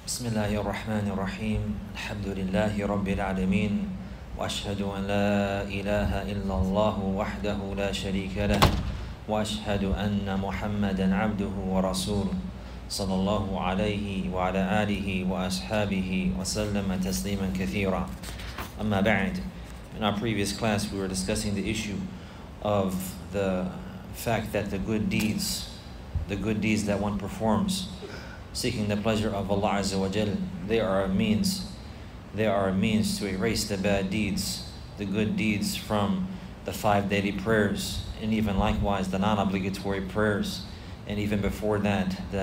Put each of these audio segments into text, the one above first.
بسم الله الرحمن الرحيم الحمد لله رب العالمين وأشهد أن لا إله إلا الله وحده لا شريك له وأشهد أن محمدا عبده ورسوله صلى الله عليه وعلى آله وأصحابه وسلم تسليما كثيرا أما بعد. In our previous class we were discussing the issue of the fact that the good deeds that one performs seeking the pleasure of Allah Azza wa Jal, they are a means to erase the bad deeds, the good deeds from the 5 daily prayers, and even likewise the non-obligatory prayers, and even before that the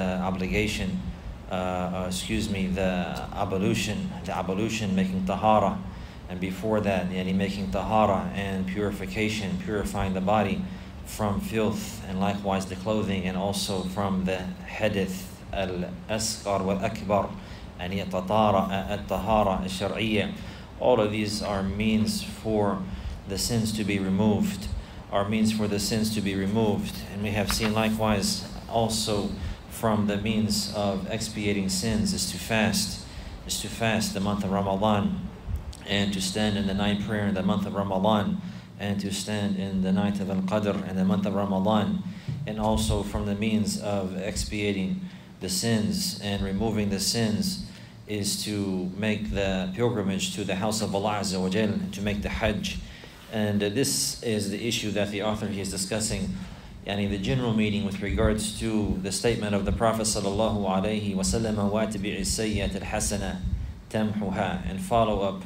ablution, making tahara, and before that making tahara and purification, purifying the body from filth, and likewise the clothing, and also from the hadith al-asghar wal-akbar, and at-tahara al-shar'iyya. All of these are means for the sins to be removed, and we have seen likewise also from the means of expiating sins is to fast the month of Ramadan, and to stand in the night prayer in the month of Ramadan, and to stand in the night of Al-Qadr in the month of Ramadan. And also from the means of expiating the sins and removing the sins is to make the pilgrimage to the house of Allah Azza wa Jal, to make the Hajj. And this is the issue that the author is discussing, the general meaning with regards to the statement of the Prophet sallallahu alaihi wasallam, وَاتْبِعِ السَّيِّئَةَ الْحَسَنَةَ تَمْحُهَا, and follow up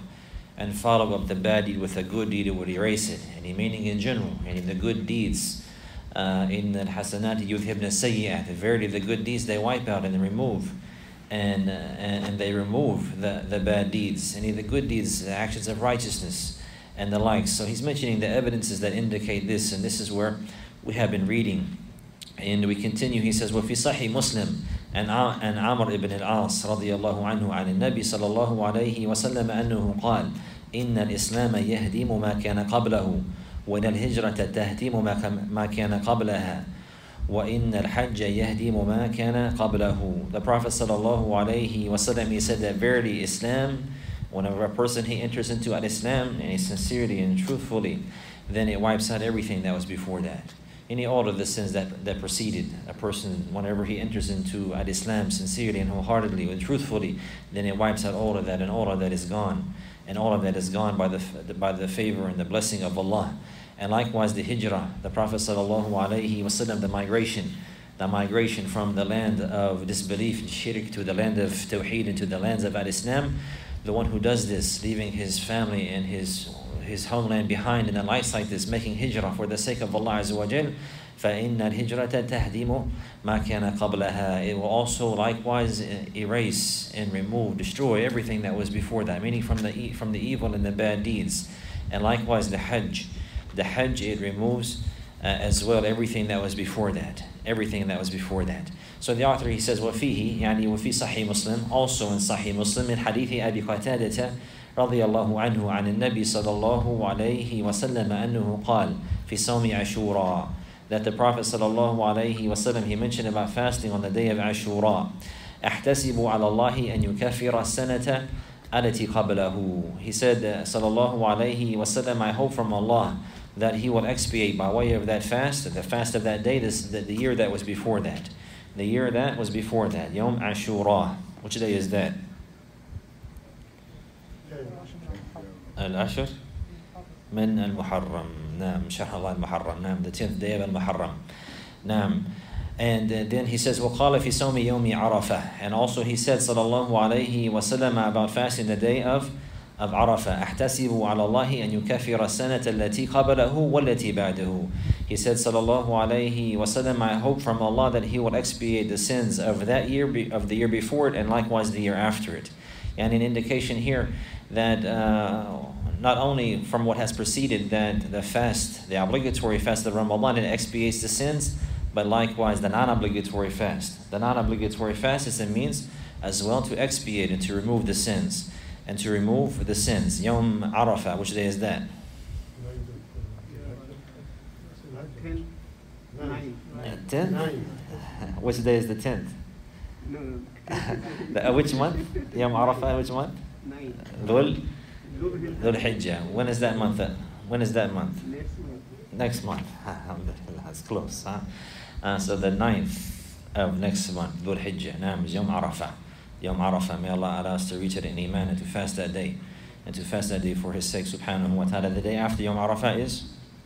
the bad deed with a good deed, it would erase it. And meaning in general, the good deeds, in al-hasanat yudhibna sayyi'at, verily the good deeds they wipe out and they remove, and they remove the bad deeds, and the good deeds, the actions of righteousness and the likes. So he's mentioning the evidences that indicate this, and this is where we have been reading. And we continue. He says, وَفِي صَحِي مُسْلِمٍ and Amr ibn al-As radiyallahu anhu عن النبي صلى الله عليه وسلم أنه قال إن الإسلام يهدم ما كان قبله وإن الهجرة تهدم ما كان قبلها وإن الحج يهدم ما كان قبله. The Prophet sallallahu alaihi wasallam, he said that verily Islam, whenever a person he enters into al-Islam and sincerely and truthfully, then it wipes out everything that was before that. All of the sins that preceded a person, whenever he enters into al-Islam sincerely and wholeheartedly and truthfully, then it wipes out all of that, and all of that is gone. And all of that is gone by the favor and the blessing of Allah. And likewise the hijrah, the Prophet sallallahu alaihi wasallam, the migration from the land of disbelief and shirk to the land of tawheed and to the lands of al-Islam. The one who does this, leaving his family and his homeland behind in a life like this, making hijrah for the sake of Allah Azza wa Jal, فَإِنَّ الْهِجْرَةَ تَهْدِمُ مَا كَانَ قَبْلَهَا. It will also likewise erase and destroy everything that was before that, meaning from the evil and the bad deeds. And likewise the Hajj, it removes as well everything that was before that. So the author, he says, وَفِي صَحِي Muslim, also in Sahih Muslim, in hadith Abi Qatadah رضي الله عنه عن النبي صلى الله عليه وسلم أنه قال في صوم عاشوراء, that the Prophet صلى الله عليه وسلم, he mentioned about fasting on the day of Ashura. أحتسب على الله أن يكفر السنة التي قبله. He said صلى الله عليه وسلم, I hope from Allah that he will expiate by way of that fast, the fast of that day, the year that was before that. يوم Ashura. Which day is that? العشر من المحرم. نعم شهر الله المحرم. نعم, the 10th day of al-Muharram. نعم. And then he says وقال في صوم يوم عرفة, and also he said sallallahu alaihi wasallam about fasting the day of Arafah. أحتسب على الله أن يكفر السنة التي قبله والتي بعده. He said sallallahu alaihi wasallam, I hope from Allah that he will expiate the sins of that year, of the year before it, and likewise the year after it. And an indication here that not only from what has preceded, that the obligatory fast of Ramadan, it expiates the sins, but likewise the non-obligatory fast. The non-obligatory fast is a means as well to expiate and to remove the sins. Yawm Arafah, which day is that? 10th? Which day is the 10th? No. Which month? Yawm Arafah, which month? 9. Dhul Dhul Hijjah. When is that month? When is that month? Next month. Next month. Alhamdulillah, that's close. So the 9th of next month, Dhul Hijjah. Naam, is Yawm Arafah. Yawm Arafah. May Allah allow us to reach it in Iman and to fast that day. And to fast that day for His sake, subhanahu wa ta'ala. The day after Yawm Arafah is?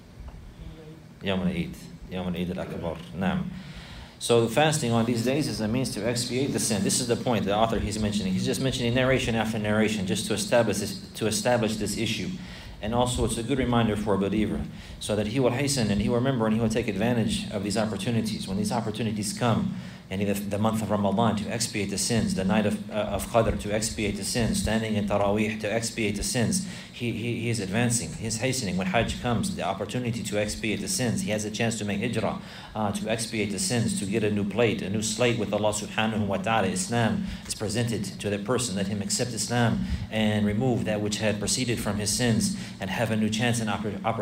Yawm al-Eid. Yawm al-Eid al-Akbar. Naam. So fasting on these days is a means to expiate the sin. This is the point the author he's mentioning. He's just mentioning narration after narration just to establish this issue. And also it's a good reminder for a believer so that he will hasten and he will remember and he will take advantage of these opportunities. When these opportunities come, and the month of Ramadan to expiate the sins, the night of Qadr to expiate the sins, standing in Taraweeh to expiate the sins, he is advancing, he is hastening. When Hajj comes, the opportunity to expiate the sins, he has a chance to make hijrah, to expiate the sins, to get a new plate, a new slate with Allah subhanahu wa ta'ala. Islam is presented to the person. Let him accept Islam and remove that which had proceeded from his sins and have a new chance and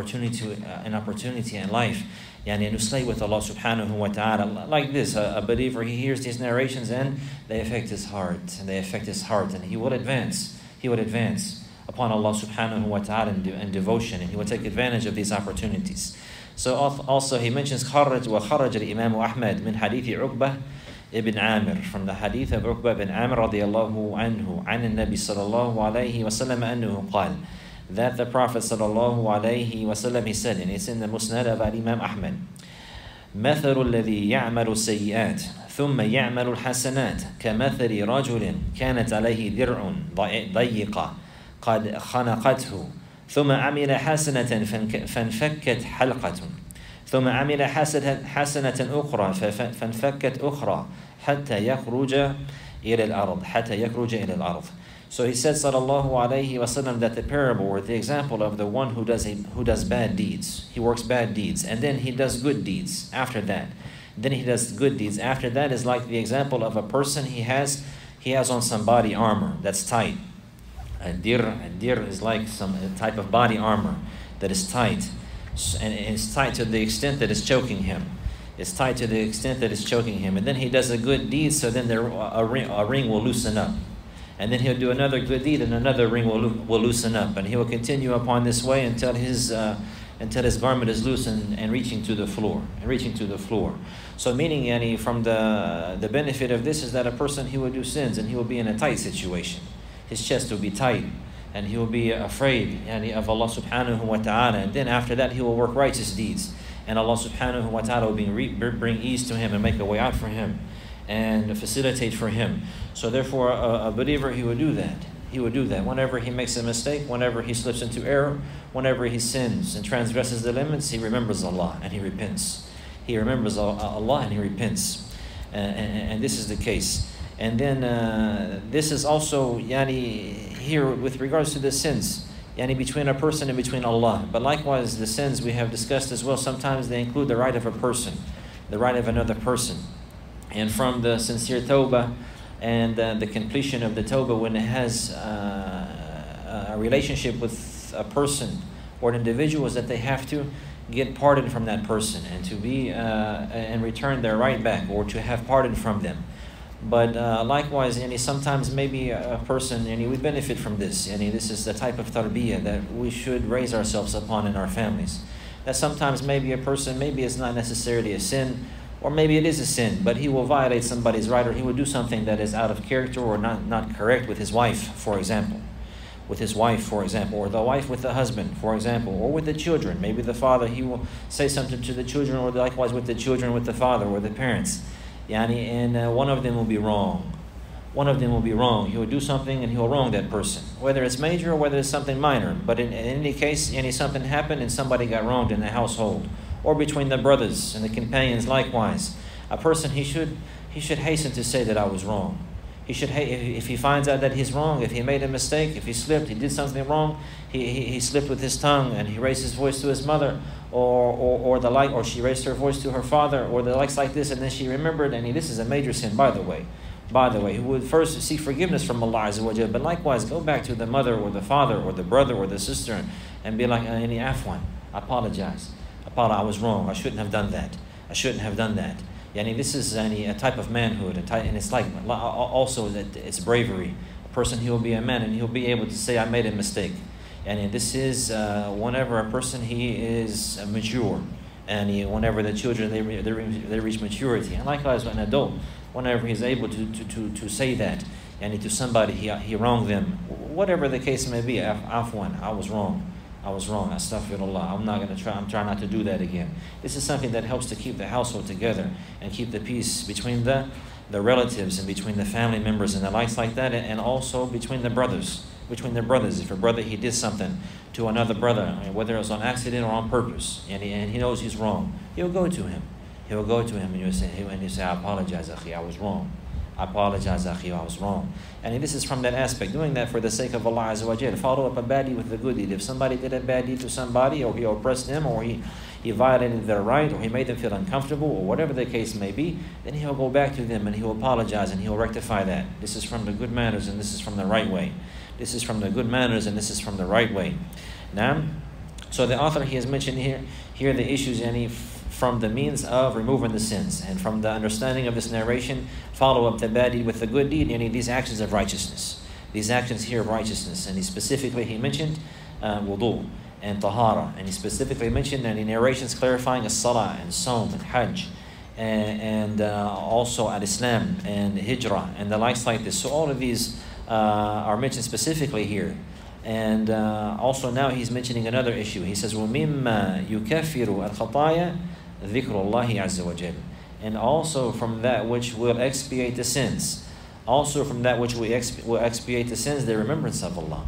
opportunity in life. A new slate with Allah subhanahu wa ta'ala. Like this, a believer, he hears these narrations and they affect his heart. And he will advance. Upon Allah subhanahu wa ta'ala in devotion, and he will take advantage of these opportunities. So also he mentions خرج الإمام أحمد من حديث عقبة ibn Amir, from the hadith of Uqba ibn Amir radiallahu anhu, عن النبي صلى الله عليه وسلم أنه قال, that the Prophet sallallahu alayhi wasallam, he said, and it's in the Musnad of Imam Ahmad, مثل الذي يعمل السيئات ثم يعمل الحسنات كمثل رجل كانت عليه درع ضيقة قد خنقته ثم عمل حسنة فانفكت حلقة ثم عمل حسنة أخرى فانفكت أخرى حتى يخرج إلى الأرض. So he said, sallallahu alayhi wasallam, that the parable or the example of the one who does bad deeds, he works bad deeds, and then he does good deeds after that. Then he does good deeds after that is like the example of a person, he has on some body armor that's tight. A dir is like some type of body armor that is tight, and it's tight to the extent that it's choking him. And then he does a good deed, so then a ring will loosen up. And then he'll do another good deed, and another ring will loosen up, and he will continue upon this way until his garment is loose and reaching to the floor. So meaning, from the benefit of this is that a person, he will do sins and he will be in a tight situation. His chest will be tight, and he will be afraid of Allah subhanahu wa ta'ala. And then after that, he will work righteous deeds, and Allah subhanahu wa ta'ala will bring ease to him and make a way out for him and facilitate for him. So therefore, a believer, he would do that. Whenever he makes a mistake, whenever he slips into error, whenever he sins and transgresses the limits, he remembers Allah and he repents. And this is the case. And then this is also here with regards to the sins, between a person and between Allah. But likewise, the sins we have discussed as well, sometimes they include the right of a person, the right of another person. And from the sincere tawbah and the completion of the tawbah, when it has a relationship with a person or an individual, is that they have to get pardon from that person and to be and return their right back, or to have pardon from them. But likewise, sometimes maybe a person, we benefit from this. This is the type of tarbiyah that we should raise ourselves upon in our families. That sometimes maybe a person, maybe it's not necessarily a sin, or maybe it is a sin, but he will violate somebody's right, or he will do something that is out of character or not correct with his wife, for example. Or the wife with the husband, for example, or with the children. Maybe the father, he will say something to the children, or likewise with the children, with the father or the parents. And one of them will be wrong. He will do something and he will wrong that person, whether it's major or whether it's something minor. But in any case, something happened and somebody got wronged in the household, or between the brothers and the companions. Likewise, a person, he should hasten to say that I was wrong. He should, if he finds out that he's wrong, if he made a mistake, if he slipped, he did something wrong, he slipped with his tongue and he raised his voice to his mother, or she raised her voice to her father, or the likes like this, and then she remembered, and this is a major sin, by the way, he would first seek forgiveness from Allah Azza wa Jalla, but likewise go back to the mother or the father or the brother or the sister and be like, afwan, I apologize. I was wrong. I shouldn't have done that. Yani this is a type of manhood, and it's like also that it's bravery. A person, he will be a man and he'll be able to say, I made a mistake. And this is whenever a person, he is mature, and whenever the children they reach maturity, and likewise an adult, whenever he's able to say that, and to somebody he wronged them, whatever the case may be, afwan, I was wrong, astaghfirullah, I'm trying not to do that again. This is something that helps to keep the household together and keep the peace between the relatives and between the family members and the likes like that, and also between the brothers. If a brother, he did something to another brother, whether it was on accident or on purpose, and he knows he's wrong, he'll go to him. And you say, I apologize, akhi, I was wrong. And this is from that aspect, doing that for the sake of Allah Azza wa Jal. Follow up a bad deed with a good deed. If somebody did a bad deed to somebody, or he oppressed them, or he violated their right, or he made them feel uncomfortable, or whatever the case may be, then he'll go back to them and he'll apologize and he'll rectify that. This is from the good manners, and this is from the right way. This is from the good manners, and this is from the right way. Now, so the author, he has mentioned here the issues, from the means of removing the sins, and from the understanding of this narration, follow up the bad deed with the good deed, these actions of righteousness. These actions here of righteousness. And he mentioned wudu and tahara, and he specifically mentioned narrations clarifying as-salah and Sawm and Hajj, and also al-Islam and Hijrah and the likes like this. So all of these are mentioned specifically here. And also now he's mentioning another issue. He says, وَمِمَّا يُكَفِّرُ الْخَطَايَا ذِكْرُ اللَّهِ عَزَّ وَجَلَّ. And also from that which will expiate the sins. Also from that which will expiate the sins, the remembrance of Allah.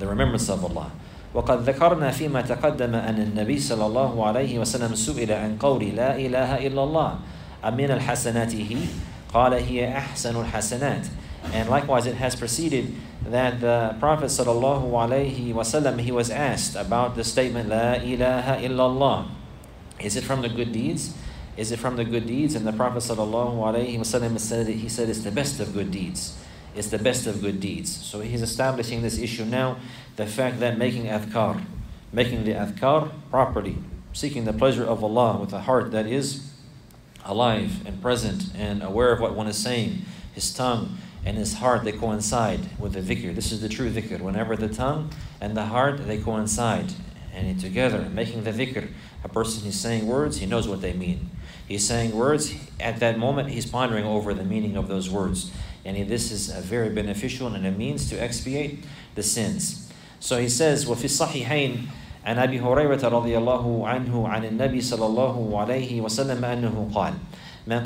وقد ذكرنا فيما تقدم أن النبي صلى الله عليه وسلم سئل عن قول لا إله إلا الله أمن الحسناته قال هي أحسن الحسنات. And likewise it has preceded that the Prophet sallallahu alaihi wasallam, he was asked about the statement La ilaha illallah. Is it from the good deeds? And the Prophet sallallahu alaihi wasallam said, it's the best of good deeds. So he's establishing this issue now, the fact that making the adhkar properly, seeking the pleasure of Allah with a heart that is alive and present and aware of what one is saying, his tongue and his heart, they coincide with the dhikr. This is the true dhikr. Whenever the tongue and the heart, they coincide and together, making the dhikr. A person is saying words, he knows what they mean. He's saying words, at that moment he's pondering over the meaning of those words. And this is a very beneficial and a means to expiate the sins. So he says, وَفي الصَّحِحَيْنِ عن أبي هريرة رضي الله عنه عن النبي صلى الله عليه وسلم أنه قال من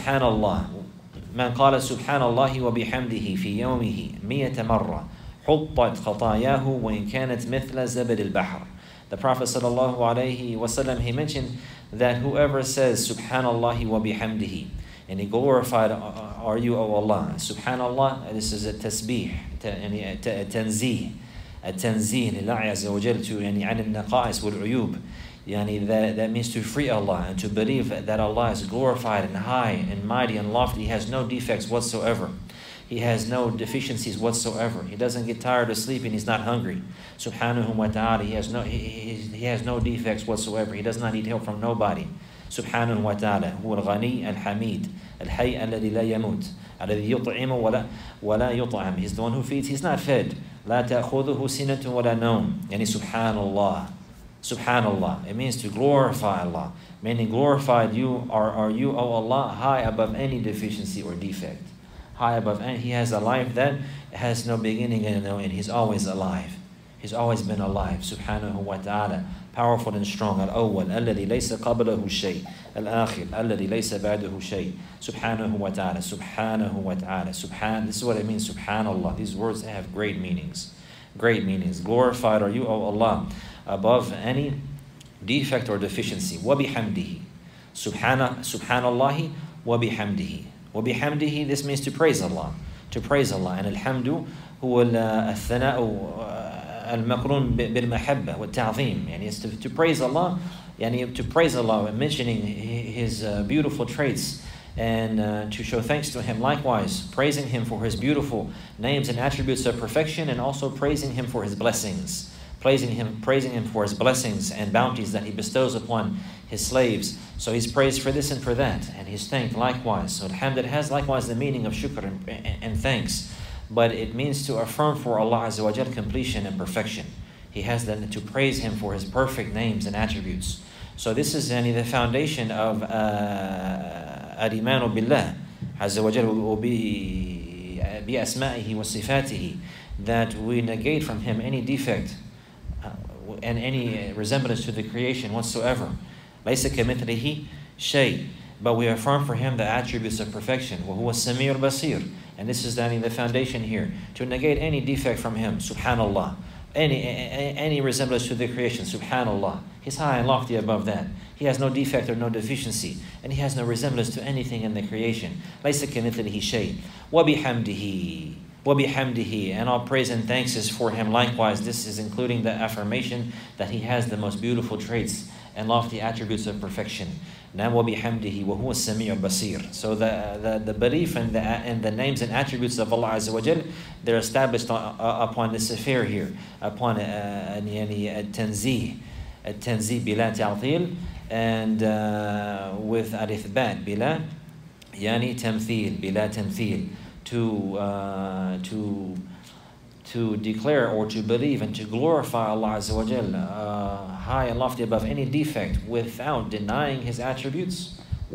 قال سبحان الله وبحمده في يومه 100 مرة حطت خطاياه وإن كانت مثل زبد البحر. The Prophet sallallahu alaihi wasallam, he mentioned that whoever says Subhanallah wa bihamdihi, and he glorified are you, O Allah. Subhanallah, this is a tasbih, a tanzih لله عز وجل, to عن النقائص والعيوب. That means to free Allah and to believe that Allah is glorified and high and mighty and lofty. He has no defects whatsoever. He has no deficiencies whatsoever. He doesn't get tired of sleeping. He's not hungry. Subhanahu wa ta'ala. He has no defects whatsoever. He does not need help from nobody. Subhanahu wa ta'ala. هو الغني الحميد الحي الذي لا يموت الذي يطعم ولا يطعم. He's the one who feeds. He's not fed. لا تأخذه سنة ولا نوم. Subhanallah. Subhanallah. It means to glorify Allah. Meaning glorified are you, O Allah, high above any deficiency or defect. High above any. He has a life that has no beginning and no end. He's always alive. He's always been alive. Subhanahu wa ta'ala. Powerful and strong. Al-awwal. الذي ليس قبله شيء. الآخر. الذي ليس بعده شيء. Subhanahu wa ta'ala. Subhanahu wa ta'ala. This is what it means. Subhanallah. These words have great meanings. Great meanings. Glorified are you, O Allah, above any defect or deficiency. وَبِحَمْدِهِ. Subhanallahi وَبِحَمْدِهِ. وَبِحَمْدِهِ, this means to praise Allah. To praise Allah. And الحمد هو الثناء المقرون بالمحبة والتعظيم. It's to praise Allah. To praise Allah, mentioning His beautiful traits, and to show thanks to Him. Likewise, praising Him for His beautiful names and attributes of perfection, and also praising Him for His blessings. praising him for his blessings and bounties that he bestows upon his slaves. So he's praised for this and for that, and he's thanked likewise. So alhamd, it has likewise the meaning of shukr and thanks, but it means to affirm for Allah Azza wa Jal completion and perfection. He has to praise him for his perfect names and attributes. So this is the foundation of al-imanu billah Azza wa Jal will be bi-asma'ihi wa sifatihi, that we negate from him any defect and any resemblance to the creation whatsoever. لَيْسَ كَمِثْلِهِ شَيْءٍ, but we affirm for him the attributes of perfection. وَهُوَ السَّمِيعُ الْبَصِيرُ, and this is the foundation here, to negate any defect from him, subhanallah. Any resemblance to the creation, subhanallah. He's high and lofty above that. He has no defect or no deficiency, and he has no resemblance to anything in the creation. لَيْسَ كَمِثْلِهِ شَيْءٍ وَبِحَمْدِهِ, and all praise and thanks is for him likewise. This is including the affirmation that he has the most beautiful traits and lofty attributes of perfection. Now, وَبِحَمْدِهِ وَهُوَ السَّمِيعُ الْبَصِيرُ. So the belief and the names and attributes of Allah Azza wa Jal, they're established upon this affair here, upon التنزيه بلا تعطيل, and with al-ithbat bila tamthil, bila tamthil, to declare or to believe and to glorify Allah Azza wa Jal high and lofty above any defect, without denying his attributes,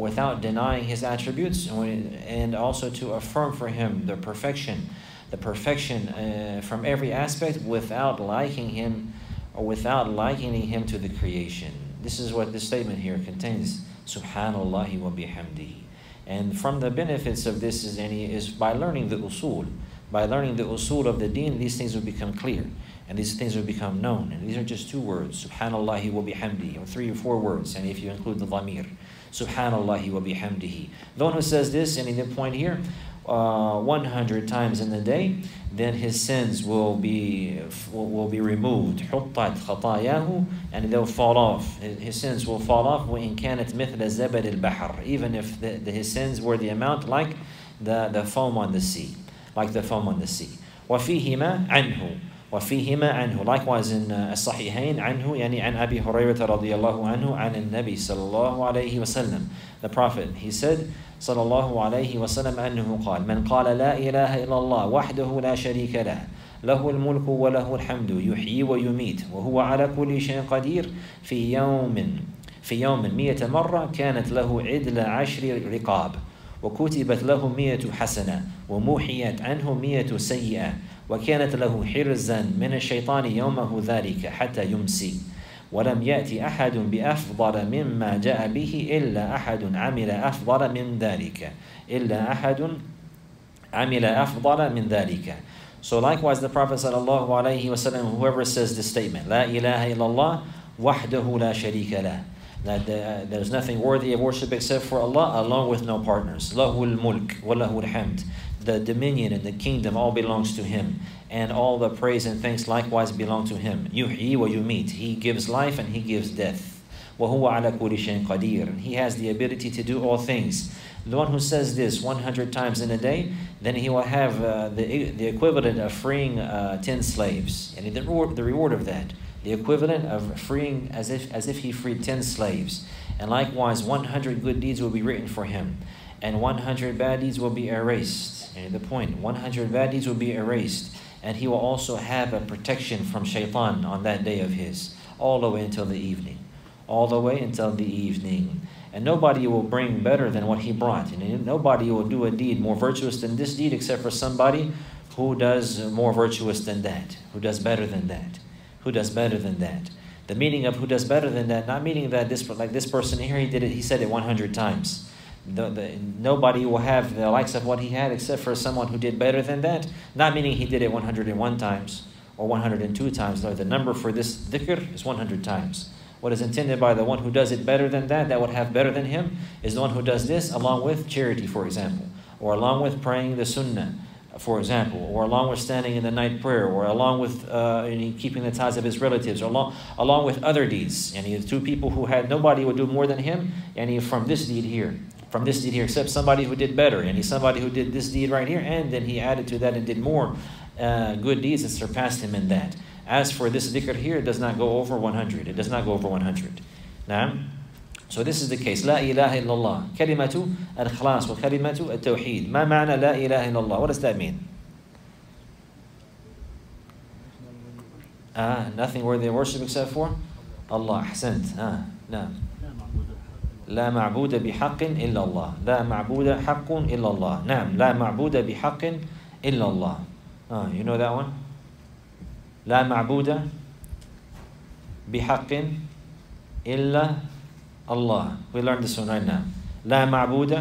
and also to affirm for him the perfection from every aspect, without likening him to the creation. This is what this statement here contains. Subhanallah wa bihamdihi. And from the benefits of this is by learning the usul. By learning the usul of the deen, these things will become clear, and these things will become known. And these are just two words, subhanallah wa bihamdihi, or 3 or 4 words, and if you include the dhamir, subhanallah wa bihamdihi. The one who says this, and in the point here, 100 times in the day, then his sins will be removed. حُطَّتْ خَطَايَاهُ, and they'll fall off. His sins will fall off. وَإِنْ كَانَتْ مِثْلَ زَبَدِ الْبَحْرِ, even if his sins were the amount like the foam on the sea. وَفِيهِمَا عَنْهُ, likewise in الصحيحين عنه, يعني عن أبي هريرة رضي الله عنه عن النبي صلى الله عليه وسلم, the Prophet, he said صلى الله عليه وسلم أنه قال من قال لا إله إلا الله وحده لا شريك له له الملك وله الحمد يحيي ويميت وهو على كل شيء قدير في يوم 100 مرة كانت له عدل 10 رقاب وكتبت له 100 حسنة وموحيت عنه 100 سيئة وكانت له حرزا من الشيطان يومه ذلك حتى يمسي ولم يأتي أحد بأفضل مما جاء به إلا أحد عمل أفضل من ذلك. So likewise the Prophet sallallahu alaihi wasallam, whoever says this statement, La ilaha illallah wahdahu la sharika lah, that there's nothing worthy of worship except for Allah, along with no partners. Lahul mulk wa lahul hamd, the dominion and the kingdom all belongs to him, and all the praise and thanks likewise belong to him. Yuhyi wa yumit, he gives life and he gives death. Wa huwa ala kulli shay'in qadir, he has the ability to do all things. The one who says this 100 times in a day, then he will have the equivalent of freeing 10 slaves, and the reward of that, the equivalent of freeing as if he freed 10 slaves. And likewise 100 good deeds will be written for him, and 100 bad deeds will be erased. And the point, 100 bad deeds will be erased, and he will also have a protection from shaitan on that day of his, all the way until the evening. And nobody will bring better than what he brought, and nobody will do a deed more virtuous than this deed except for somebody who does more virtuous than that, who does better than that. The meaning of who does better than that, not meaning that this person here, he said it 100 times. Nobody will have the likes of what he had except for someone who did better than that, not meaning he did it 101 times or 102 times. No, the number for this dhikr is 100 times. What is intended by the one who does it better than that would have better than him, is the one who does this along with charity, for example, or along with praying the sunnah, for example, or along with standing in the night prayer, or along with keeping the ties of his relatives, or along with other deeds. And he has 2 people who had nobody would do more than him, and he from this deed here, except somebody who did better, and he's somebody who did this deed right here, and then he added to that and did more good deeds and surpassed him in that. As for this dhikr here, it does not go over 100. It does not go over 100. Naam. So this is the case. La ilaha illallah. Kalimatu al-ikhlas wa kalimatu al-tawheed. Ma ma'na la ilaha illallah? What does that mean? Nothing worthy of worship except for Allah. Ahsant. Naam. لا معبود بحق إلا الله لا معبود حق إلا الله نعم لا معبود بحق إلا الله you know that one لا معبود بحق إلا الله we learned this one right now لا معبود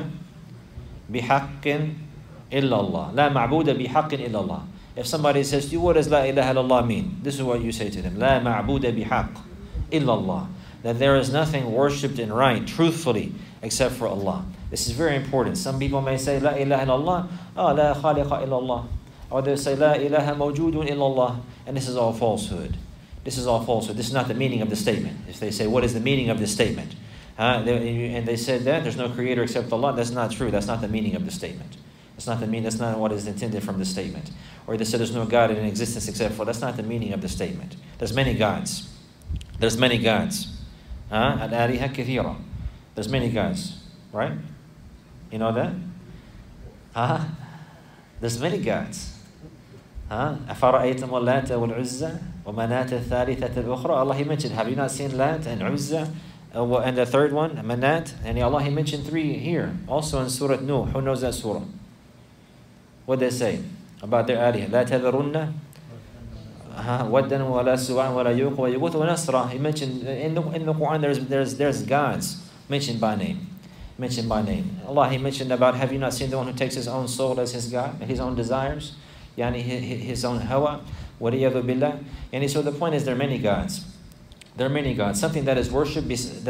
بحق إلا الله لا معبود بحق إلا الله. If somebody says to you, what does La ilaha illallah mean? This is what you say to them. لا معبود بحق إلا الله. That there is nothing worshipped in right, truthfully, except for Allah. This is very important. Some people may say, La ilaha illallah, la khaliqa illallah. Or they say, La ilaha mawjudun illallah. And this is all falsehood. This is all falsehood. This is not the meaning of the statement. If they say, what is the meaning of this statement? And they said that there's no creator except Allah, that's not true. That's not the meaning of the statement. That's not what is intended from the statement. Or they said there's no God in existence except for, that's not the meaning of the statement. There's many gods. There's many gods. Al-aliha kathira. There's many gods, right? You know that? There's many gods. أَفَرَأَيْتُمُ اللَّاتَ وَالْعُزَّى وَمَنَاةَ الثَّالِثَةَ الْأُخْرَى. Allah, He mentioned, have you not seen Lat and Uzza? And the third one, Manat. And Allah, He mentioned three here. Also in Surah Nuh. Who knows that surah? What they say about their alihah? لَا تَذَرُنَّ وَدًّا وَلَا سُوَعًا وَلَا يُوقَ وَيُغُوثَ وَنَسْرًا. He mentioned in the Quran there's gods mentioned by name. Mentioned by name. Allah, He mentioned about, have you not seen the one who takes his own soul as his God, his own desires? Yani his own hawa. وَلِيَذُ بِاللَّهِ. Yani so the point is there are many gods. There are many gods. Something that is worshipped,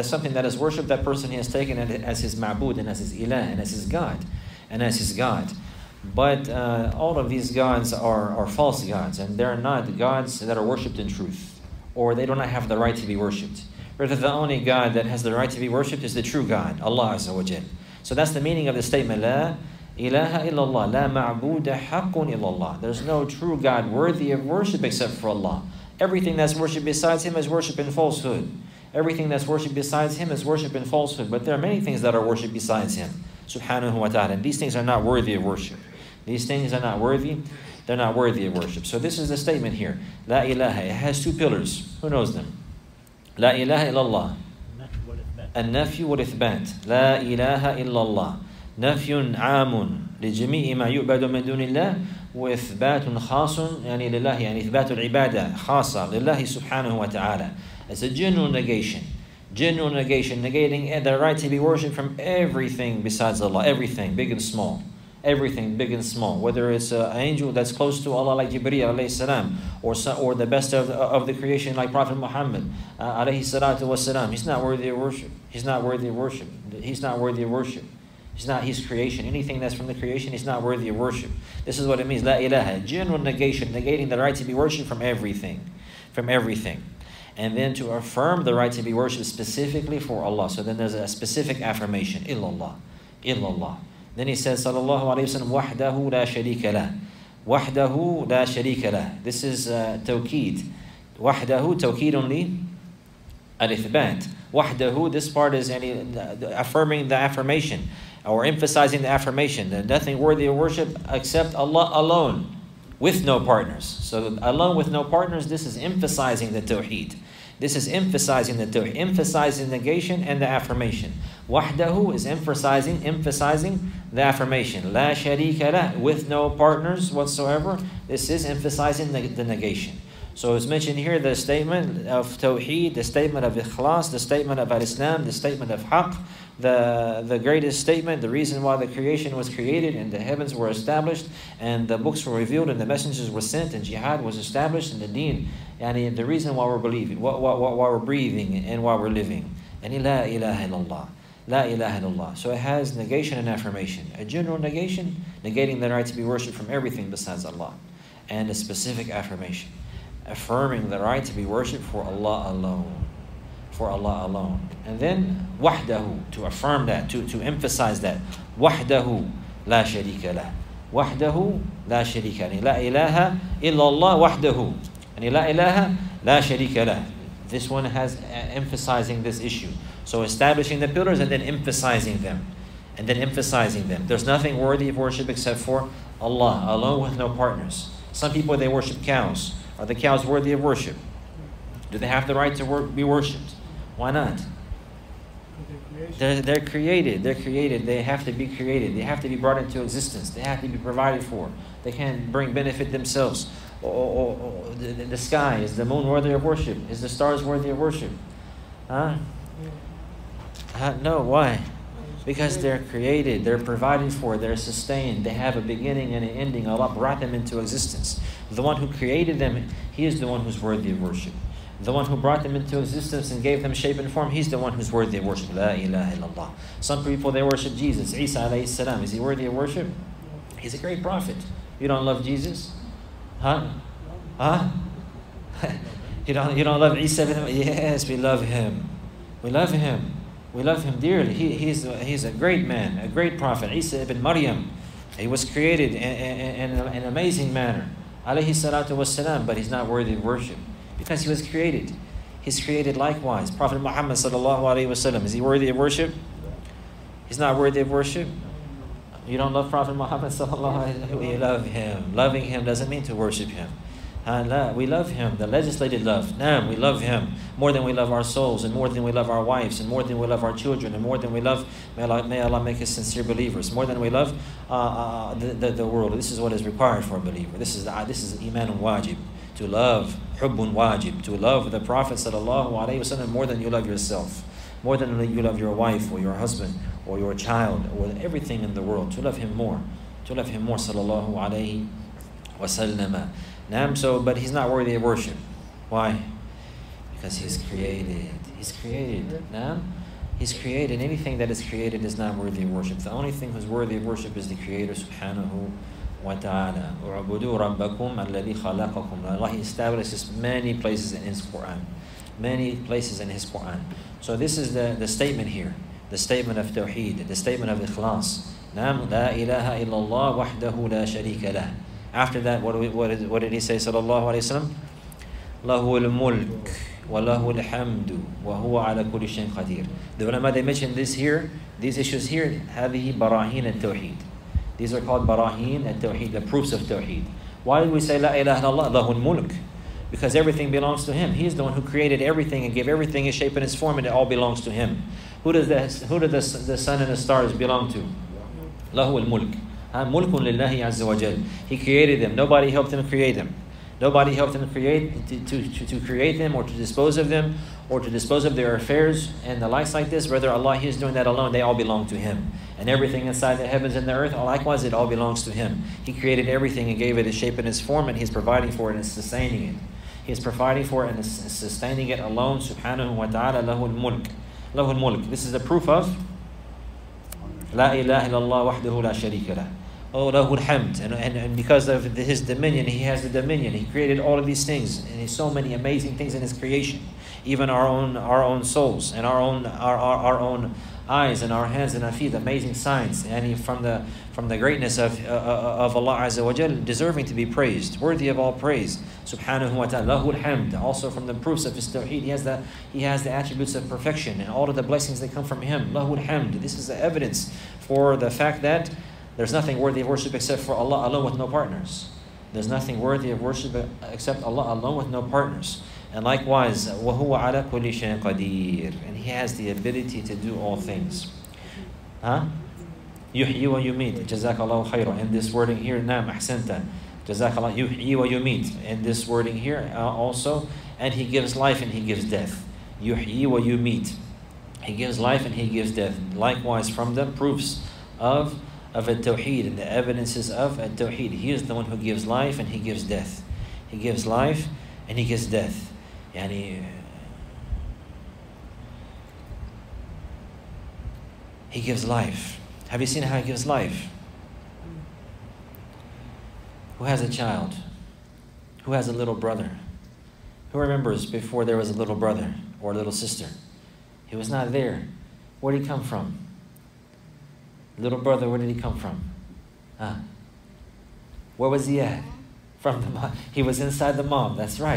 that person he has taken as his ma'bud and as his ilah and as his God. And as his God. But all of these gods are false gods, and they're not gods that are worshipped in truth, or they do not have the right to be worshipped. Rather, the only God that has the right to be worshipped is the true God, Allah Azza wa Jal. So that's the meaning of the statement, La ilaha illallah, la ma'buda haqqun illallah. There's no true God worthy of worship except for Allah. Everything that's worshipped besides Him is worship in falsehood. Everything that's worshipped besides Him is worship in falsehood. But there are many things that are worshipped besides Him, subhanahu wa ta'ala. And these things are not worthy of worship. These things are not worthy. They're not worthy of worship. So this is the statement here. La ilaha. It has two pillars. Who knows them? La ilaha illallah. النفي والإثبات. لا إله إلا الله. نفي عام لجميع ما يعبد من دون الله وإثبات خاص يعني لله يعني إثبات العبادة خاصة لله سبحانه وتعالى. It's a general negation. General negation, negating the right to be worshipped from everything besides Allah. Everything, big and small. Everything, big and small. Whether it's an angel that's close to Allah like Jibreel alayhi salam, or the best of the creation like Prophet Muhammad alayhi salatu wasalam. He's not worthy of worship. He's not worthy of worship. He's not worthy of worship. He's not His creation. Anything that's from the creation, He's not worthy of worship. This is what it means. La ilaha. General negation, negating the right to be worshipped from everything. From everything. And then to affirm the right to be worshipped specifically for Allah. So then there's a specific affirmation. Illallah. Illallah. Then he says, sallallahu alayhi wa sallam, وَحْدَهُ لَا شَرِيكَ لَهُ. وَحْدَهُ لَا شَرِيكَ لَهُ. This is tawqeed. وَحْدَهُ tawqeedun li al-ithbat. وَحْدَهُ, this part is affirming the affirmation, or emphasizing the affirmation, that nothing worthy of worship except Allah alone, with no partners. So alone with no partners, this is emphasizing the tawheed. This is emphasizing the tawheed, emphasizing negation and the affirmation. Wahdahu is emphasizing the affirmation. La sharika lah, with no partners whatsoever. This is emphasizing the negation. So it's mentioned here the statement of tawheed, the statement of ikhlas, the statement of al-Islam, the statement of haqq, the greatest statement, the reason why the creation was created and the heavens were established and the books were revealed and the messengers were sent and jihad was established and the deen, and the reason why we're believing, why we're breathing and why we're living. And la ilaha illallah. La ilaha illallah. So it has negation and affirmation. A general negation, negating the right to be worshipped from everything besides Allah. And a specific affirmation, affirming the right to be worshipped for Allah alone. For Allah alone. And then wahdahu, to affirm that, to emphasize that. Wahdahu la sharika lah. وحده لا شريك له. لا إله إلا الله وحده. And لا إله لا شريك له. This one has emphasizing this issue. So establishing the pillars and then emphasizing them. And then emphasizing them. There's nothing worthy of worship except for Allah, alone with no partners. Some people, they worship cows. Are the cows worthy of worship? Do they have the right to be worshipped? Why not? They're created. They're created. They have to be created. They have to be brought into existence. They have to be provided for. They can't bring benefit themselves. The sky, is the moon worthy of worship? Is the stars worthy of worship? Huh? No, why? Because they're created, they're provided for, they're sustained, they have a beginning and an ending. Allah brought them into existence. The one who created them, He is the one who's worthy of worship. The one who brought them into existence and gave them shape and form, He's the one who's worthy of worship. La ilaha illallah. Some people, they worship Jesus. Isa alayhi salam, is He worthy of worship? He's a great prophet. You don't love Jesus? Huh? Huh? You don't love Isa? Yes, we love Him. We love Him. We love Him dearly. He's a great man, a great prophet. Isa ibn Maryam. He was created in an amazing manner. Alayhi salatu wassalam, but He's not worthy of worship. Because He was created. He's created likewise. Prophet Muhammad sallallahu alayhi wasallam, is he worthy of worship? He's not worthy of worship? You don't love Prophet Muhammad sallallahu alayhi wasallam? We love him. Loving him doesn't mean to worship him. We love him, the legislated love. Naam, we love him more than we love our souls, and more than we love our wives, and more than we love our children, and more than we love, may Allah make us sincere believers, more than we love the world. This is what is required for a believer. This is iman wajib, to love, hubbun wajib, to love the Prophet sallallahu alaihi wasallam more than you love yourself, more than you love your wife or your husband or your child or everything in the world. To love him more, sallallahu alaihi wasallam. But He's not worthy of worship. Why? Because He's created. He's created. He's created. Anything that is created is not worthy of worship. The only thing who's worthy of worship is the Creator subhanahu wa ta'ala. اُعْبُدُوا رَبَّكُمْ الَّذِي خَلَقَكُمْ. Allah, He establishes many places in His Quran. Many places in His Quran. So this is the statement here. The statement of Tawheed. The statement of Ikhlas. نعم لا إله إلا الله وحده لا شريك له. After that, what did He say, sallallahu alayhi wa sallam? لَهُ الْمُلْكُ وَلَهُ الْحَمْدُ وَهُوَ عَلَى كُلِّ شَيْءٍ قَدِيرٌ. The ulama, they mentioned this here, these issues here, هذه براهين التوحيد. These are called براهين التوحيد, the proofs of Tawheed. Why did we say لا إله إلا الله? لَهُ الْمُلْكُ. Because everything belongs to Him. He is the one who created everything and gave everything its shape and its form, and it all belongs to Him. Who do the sun and the stars belong to? لَهُ الْمُلْكُ. مُلْكٌ لِلَّهِ عَزَّ وَجَلَّ. He created them. Nobody helped Him create them. Nobody helped Him create to create them or to dispose of them or to dispose of their affairs and the likes like this. Rather, Allah, He is doing that alone. They all belong to Him. And everything inside the heavens and the earth, likewise, it all belongs to Him. He created everything and gave it its shape and its form, and He's providing for it and sustaining it. He is providing for it and sustaining it alone. Subhanahu wa ta'ala, lahu al-mulk. Lahu al-mulk. This is the proof of La ilaha illallah wahdahu la sharika lah. Oh, lahu al-hamd. And because of His dominion, He has the dominion. He created all of these things, and He's so many amazing things in His creation. Even our own souls and our own eyes and our hands and our feet, amazing signs. And from the greatness of Allah Azza wa Jal, deserving to be praised, worthy of all praise. Subhanahu wa ta'ala. Lahu al-hamd. Also from the proofs of His tawheed, He has the attributes of perfection and all of the blessings that come from Him. Lahu al-hamd. This is the evidence for the fact that there's nothing worthy of worship except for Allah alone with no partners. There's nothing worthy of worship except Allah alone with no partners. And likewise, وَهُوَ عَلَى كُلِّ شَيْءٍ قَدِيرٌ. And He has the ability to do all things. Huh? يُحْيِي وَيُمِيتُ. جَزَاكَ اللَّهُ خَيْرًا. In this wording here, نعم أحسنت. جَزَاكَ اللَّهُ يُحْيِي وَيُمِيتُ. In this wording here also, and He gives life and He gives death. يُحْيِي وَيُمِيتُ. He gives life and He gives death. Likewise, from the proofs of at-Tawheed and the evidences of at-Tawheed, He is the one who gives life and He gives death. He gives life and He gives death. Yani, He gives life. Have you seen how He gives life? Who has a child? Who has a little brother? Who remembers before there was a little brother or a little sister? He was not there. Where did he come from? Little brother, where did he come from? Where was he at? From the mom. He was inside the mom. That's right.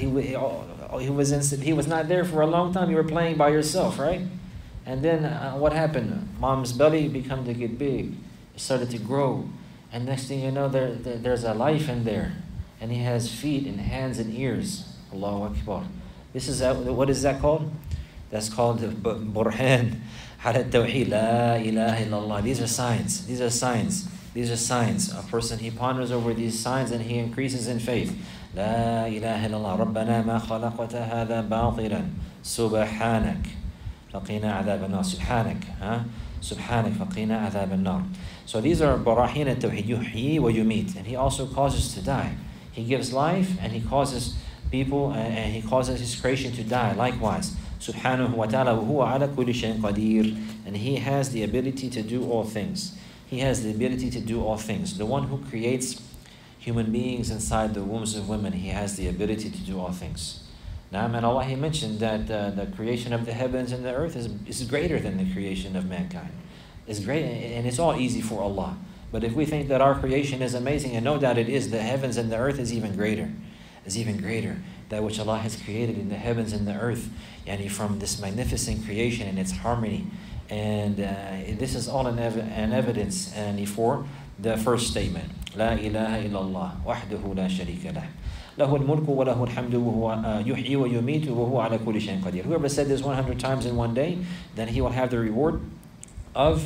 He was not there for a long time. You were playing by yourself, right? And then what happened? Mom's belly began to get big. It started to grow. And next thing you know, there's a life in there. And he has feet and hands and ears. Allahu Akbar. What is that called? That's called Burhan ala Tawheed. La ilaha illallah. These are signs. These are signs. These are signs. A person, he ponders over these signs and he increases in faith. La ilaha illallah. Rabbana ma khalaqta hadha batilan. Subhanak. Faqina adhab an-nar. Subhanak. Subhanak. Faqina adhab an-nar. So these are barahin at-tawheed. Yuhyi wa yumit. And he also causes to die. He gives life and he causes people and he causes his creation to die. Likewise. Subhanahu wa ta'ala wa huwa ala kulli shay'in qadir. And he has the ability to do all things. He has the ability to do all things. The one who creates human beings inside the wombs of women, he has the ability to do all things. Now, and Allah, he mentioned that the creation of the heavens and the earth is greater than the creation of mankind. It's great, and it's all easy for Allah. But if we think that our creation is amazing, and no doubt it is, the heavens and the earth is even greater. Is even greater. That which Allah has created in the heavens and the earth, yani from this magnificent creation and its harmony. And this is all an evidence for the first statement. La ilaha illallah wahdahu la sharika lah. Lahu al-mulku wa lahu al-hamdu wa huwa yuhyi wa yumitu wa huwa ala kulli shay'in qadir. Whoever said this 100 times in one day, then he will have the reward of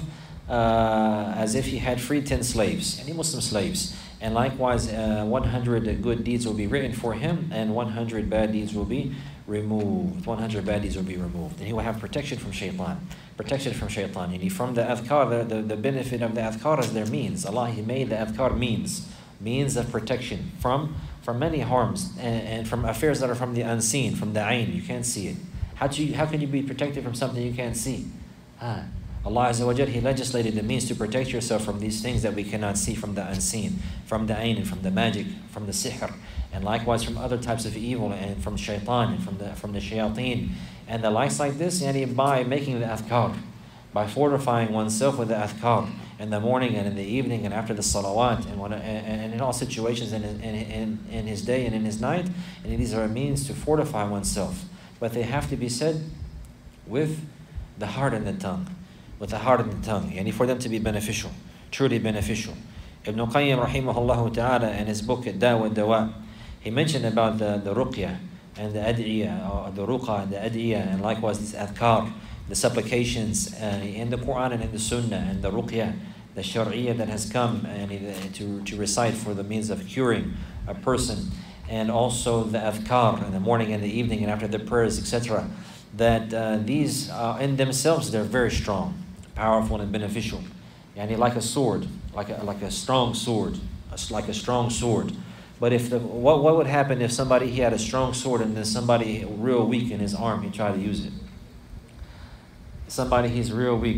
as if he had freed 10 slaves, any Muslim slaves. And likewise, 100 good deeds will be written for him, and 100 bad deeds will be removed. 100 bad deeds will be removed. And he will have protection from shaitan. Protection from shaitan. And from the adhkar, the benefit of the adhkar is their means. Allah, he made the adhkar means of protection from many harms and from affairs that are from the unseen, from the ayn. You can't see it. How can you be protected from something you can't see? Allah Azza wa Jal, he legislated the means to protect yourself from these things that we cannot see, from the unseen, from the ayn, and from the magic, from the sihr, and likewise from other types of evil, and from shaitan, and from the shayateen, and the likes like this, and by making the adhkar, by fortifying oneself with the adhkar in the morning and in the evening and after the salawat, and in all situations, and in his day and in his night, and these are a means to fortify oneself. But they have to be said with the heart and the tongue. With the heart and the tongue, and for them to be beneficial, truly beneficial. Ibn Qayyim rahimahullah ta'ala in his book Dawa Dawa, he mentioned about the ruqya and the ad'iyah, the ruqa and the ad'iyah, and likewise this adhkar, the supplications in the Quran and in the Sunnah, and the ruqya, the shar'iyah that has come and to recite for the means of curing a person, and also the adhkar in the morning and the evening and after the prayers, etc. That these in themselves, they're very strong, powerful and beneficial. Yani like a sword, like a strong sword, like a strong sword. But what would happen if somebody, he had a strong sword and then somebody real weak in his arm, he tried to use it? Somebody, he's real weak.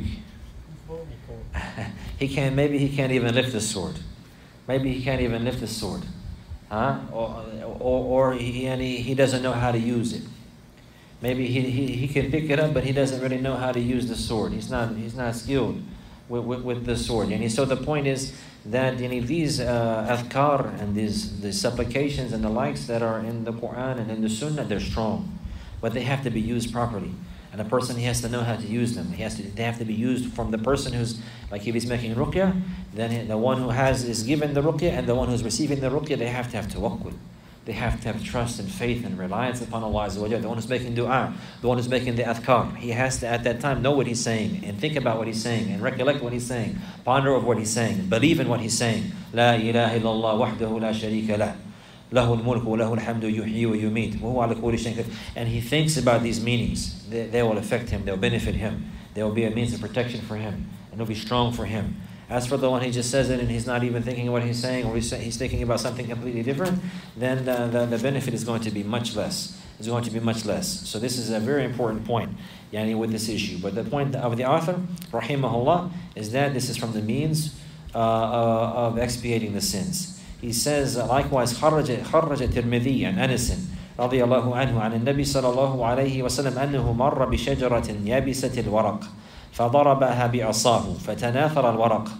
Maybe he can't even lift the sword. Maybe he can't even lift the sword. Or he doesn't know how to use it. Maybe he can pick it up, but he doesn't really know how to use the sword. He's not skilled with the sword. And so the point is that these adhkar and these supplications and the likes that are in the Quran and in the Sunnah, they're strong, but they have to be used properly. And a person, he has to know how to use them. They have to be used from the person who's, like if he's making ruqya, then the one who is given the ruqya and the one who's receiving the ruqya, they have to have tawakkul. They have to have trust and faith and reliance upon Allah Azza wa Jalla. The one who's making dua, the one who's making the adhkar, he has to at that time know what he's saying and think about what he's saying and recollect what he's saying, ponder over what he's saying, believe in what he's saying. La ilaha illallah wahdahu la sharika lah. Lahu al-mulku wa lahu al-hamdu yuhyi wa yumit wa huwa ala kulli shay'in qadir. And he thinks about these meanings. They will affect him. They'll benefit him. They will be a means of protection for him, and they'll be strong for him. As for the one, he just says it and he's not even thinking what he's saying, or he's thinking about something completely different, then the benefit is going to be much less. It's going to be much less. So this is a very important point with this issue. But the point of the author, rahimahullah, is that this is from the means of expiating the sins. He says, likewise, خرج الترمذي عن أنس رضي الله عنه عن النبي صلى الله عليه وسلم أنه مر بشجرة يابسة الورق فضربها بعصاه فتناثر الورق.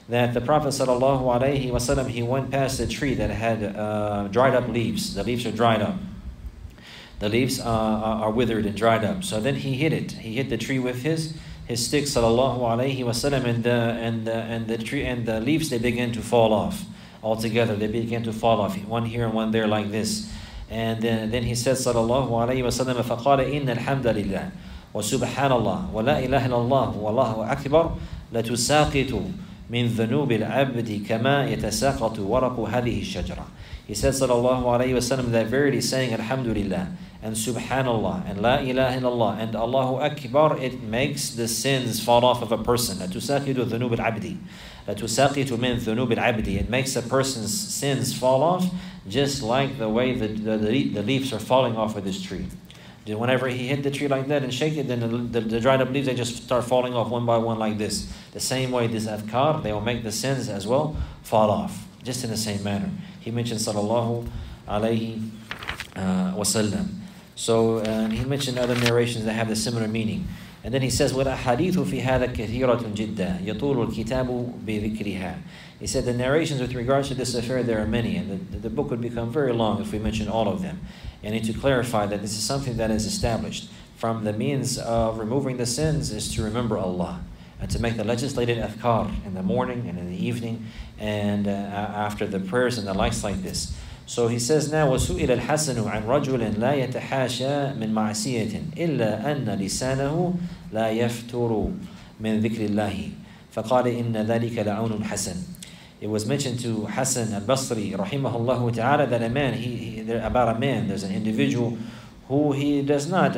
that the Prophet ﷺ, he went past a tree that had dried up leaves. The leaves are dried up. The leaves are withered and dried up. So then he hit it. He hit the tree with his stick, sallallahu alaihi wasallam, and the tree and the leaves, they began to fall off altogether. They began to fall off, one here and one there, like this. And then he said, sallallahu alaihi wasallam, فقال إن الحمد لله وسبحان الله ولا إله إلا الله والله أكبر لتساقط من ذنوب العبد كما يتساقط ورق هذه الشجرة. He said, sallallahu alaihi wasallam, that verily saying alhamdulillah and subhanallah and la ilaha illallah and Allahu Akbar, it makes the sins fall off of a person. لتساقط ذنوب العبد لتساقط من ذنوب العبد. It makes a person's sins fall off just like the way the leaves are falling off of this tree. Whenever he hit the tree like that and shake it, then the dried up leaves, they just start falling off one by one like this. The same way this adhkar, they will make the sins as well fall off, just in the same manner. He mentioned sallallahu alayhi wasallam. So he mentioned other narrations that have the similar meaning. And then he says, وَالْأَحَادِيثُ فِي هَذَا كَثِيرَةٌ جِدًّا يَطُولُ الْكِتَابُ بِذِكْرِهَا. He said the narrations with regards to this affair, there are many, and the book would become very long if we mentioned all of them. And I need to clarify that this is something that is established. From the means of removing the sins is to remember Allah, and to make the legislated adhkar in the morning and in the evening, and after the prayers and the likes like this. So he says now, وَسُئِلَ الْحَسَنُ عَنْ رَجُلٍ لَا يَتَحَاشَى مِنْ مَعْسِيَةٍ إِلَّا أَنَّ لِسَانَهُ لَا يَفْتُرُ مِنْ ذِكْرِ اللَّهِ فَقَالَ إِنَّ ذَلِكَ لَعَوْنٌ حَسَنٌ. It was mentioned to Hasan al-Basri, rahimahullah ta'ala, that a man, about a man, there's an individual who he does not,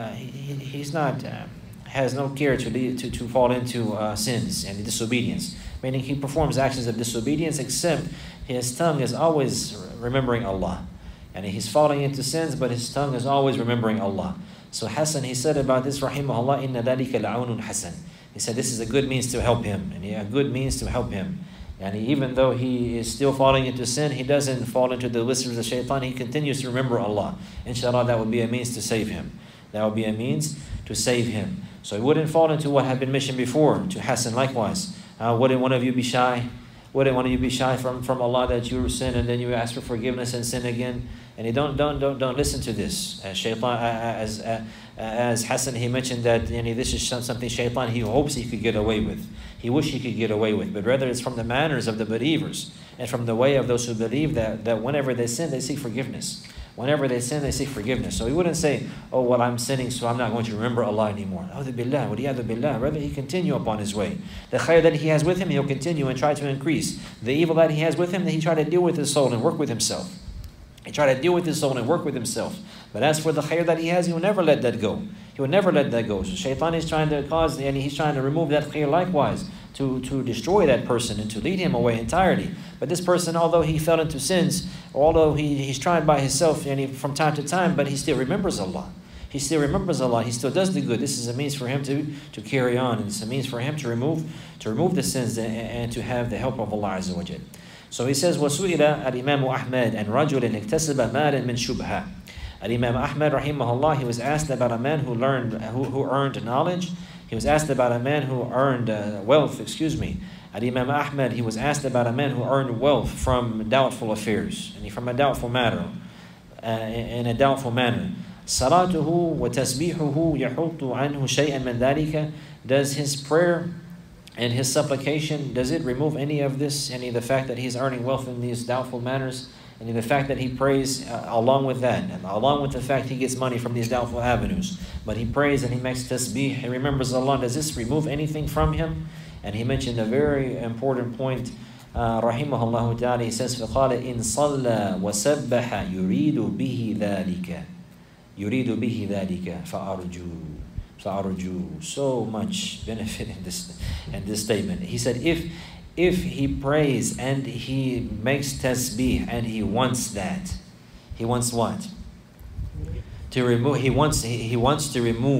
has no care to fall into sins and disobedience. Meaning he performs actions of disobedience, except his tongue is always remembering Allah. And he's falling into sins, but his tongue is always remembering Allah. So Hasan, he said about this, rahimahullah, إِنَّ ذَلِكَ لَعَوْنٌ حَسَنٌ. He said this is a good means to help him, and a good means to help him. And even though he is still falling into sin, he doesn't fall into the whispers of shaitan. He continues to remember Allah. Inshallah, that would be a means to save him. That would be a means to save him. So he wouldn't fall into what had been mentioned before to Hasan likewise. Wouldn't one of you be shy? Wouldn't one of you be shy from Allah that you sin and then you ask for forgiveness and sin again? And you don't listen to this. As Hasan, he mentioned that this is something shaitan he hopes he could get away with. He wished he could get away with. But rather it's from the manners of the believers and from the way of those who believe that whenever they sin, they seek forgiveness. Whenever they sin, they seek forgiveness. So he wouldn't say, oh, well, I'm sinning, so I'm not going to remember Allah anymore. A'udhu billah, waliyadu billah. Rather, he continue upon his way. The khair that he has with him, he'll continue and try to increase. The evil that he has with him, that he try to deal with his soul and work with himself. He try to deal with his soul and work with himself. But as for the khair that he has, he will never let that go. He will never let that go. So shaitan is trying to cause, and he's trying to remove that khair likewise, to destroy that person and to lead him away entirely. But this person, although he fell into sins, although he's tried by himself from time to time, but he still remembers Allah. He still remembers Allah. He still does the good. This is a means for him to carry on. And it's a means for him to remove the sins and to have the help of Allah Azza wa Jal. So he says, وَسُئِلَ الْإِمَامُ أَحْمَدَ أَنْ رَجُلٍ اكْتَسَبَ مَالًا مِنْ شُبْهَةٍ. Al-Imam Ahmad, rahimahullah, he was asked about a man who earned knowledge. He was asked about a man who earned wealth, Al-Imam Ahmad, he was asked about a man who earned wealth from doubtful affairs, and from a doubtful matter, in a doubtful manner. صلاته وتسبيحه يحط عنه شيئا من ذلك. Does his prayer and his supplication, does it remove any of this, any of the fact that he's earning wealth in these doubtful manners? And the fact that he prays along with that, and along with the fact he gets money from these doubtful avenues, but he prays and he makes tasbih, he remembers Allah, does this remove anything from him? And he mentioned a very important point, rahimahullah ta'ala. He says, فَقَالَ إِن صَلَّى وَسَبَّحَ يُرِيدُ بِهِ ذَلِكَ يُرِيدُ بِهِ ذَلِكَ فَأَرْجُو. So much benefit in this statement. He said, if he prays and he makes tasbih and he wants that, he wants what? To remove. He wants to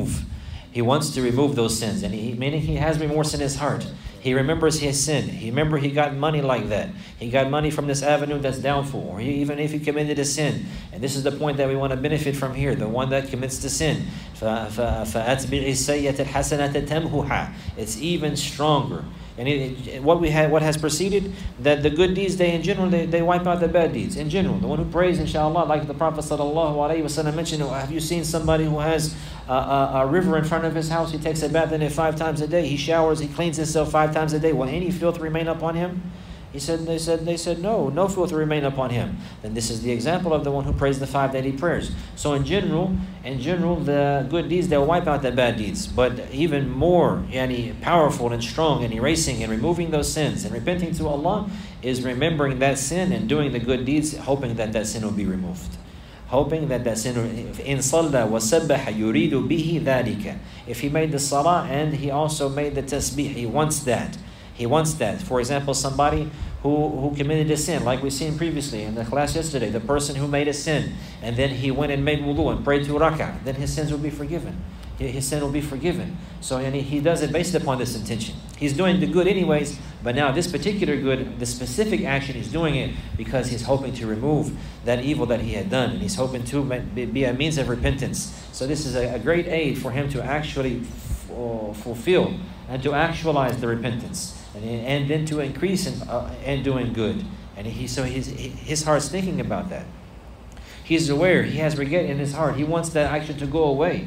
remove those sins, and meaning he has remorse in his heart. He remembers his sin. He got money like that. He got money from this avenue that's doubtful, or even if he committed a sin. And this is the point that we want to benefit from here. The one that commits the sin, فَأَتْبِعِ السَّيِّئَةَ الْحَسَنَةَ تَمْهُهَا. It's even stronger. And what has preceded, that the good deeds, they in general, they wipe out the bad deeds. In general, the one who prays, inshallah, like the Prophet ﷺ mentioned, have you seen somebody who has a river in front of his house? He takes a bath in it 5 times a day. He showers, he cleans himself 5 times a day. Will any filth remain upon him? They said, no filth will remain upon him. Then this is the example of the one who prays the 5 daily prayers. So in general, the good deeds, they'll wipe out the bad deeds. But even more powerful and strong and erasing and removing those sins and repenting to Allah is remembering that sin and doing the good deeds, hoping that sin will be removed. Hoping that sin, in صَلَّى وَسَبَّحَ يُرِيدُ بِهِ ذَلِكَ. If he made the salah and he also made the tasbih, he wants that. He wants that. For example, somebody who committed a sin, like we've seen previously in the class yesterday, the person who made a sin and then he went and made wudu and prayed 2 rak'ah, then his sins will be forgiven. His sin will be forgiven. So he does it based upon this intention. He's doing the good anyways, but now this particular good, the specific action, he's doing it because he's hoping to remove that evil that he had done, and he's hoping to be a means of repentance. So this is a great aid for him to actually fulfill and to actualize the repentance. And then to increase in doing good. And his heart's thinking about that. He's aware, he has regret in his heart. He wants that action to go away.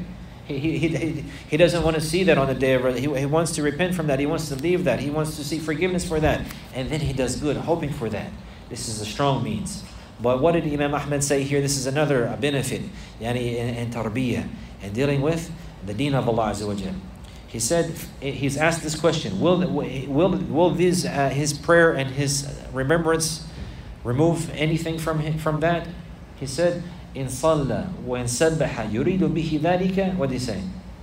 He doesn't want to see that on the day of he wants to repent from that. He wants to leave that. He wants to seek forgiveness for that. And then he does good, hoping for that. This is a strong means. But what did Imam Ahmed say here? This is another benefit in tarbiyah and dealing with the deen of Allah Azza wa Jal. He said, he's asked this question, will his prayer and his remembrance remove anything from that? He said, in صَلَّى وَإِن سَبَّحَ يُرِيدُ بِهِ ذَلِكَ. What did he say?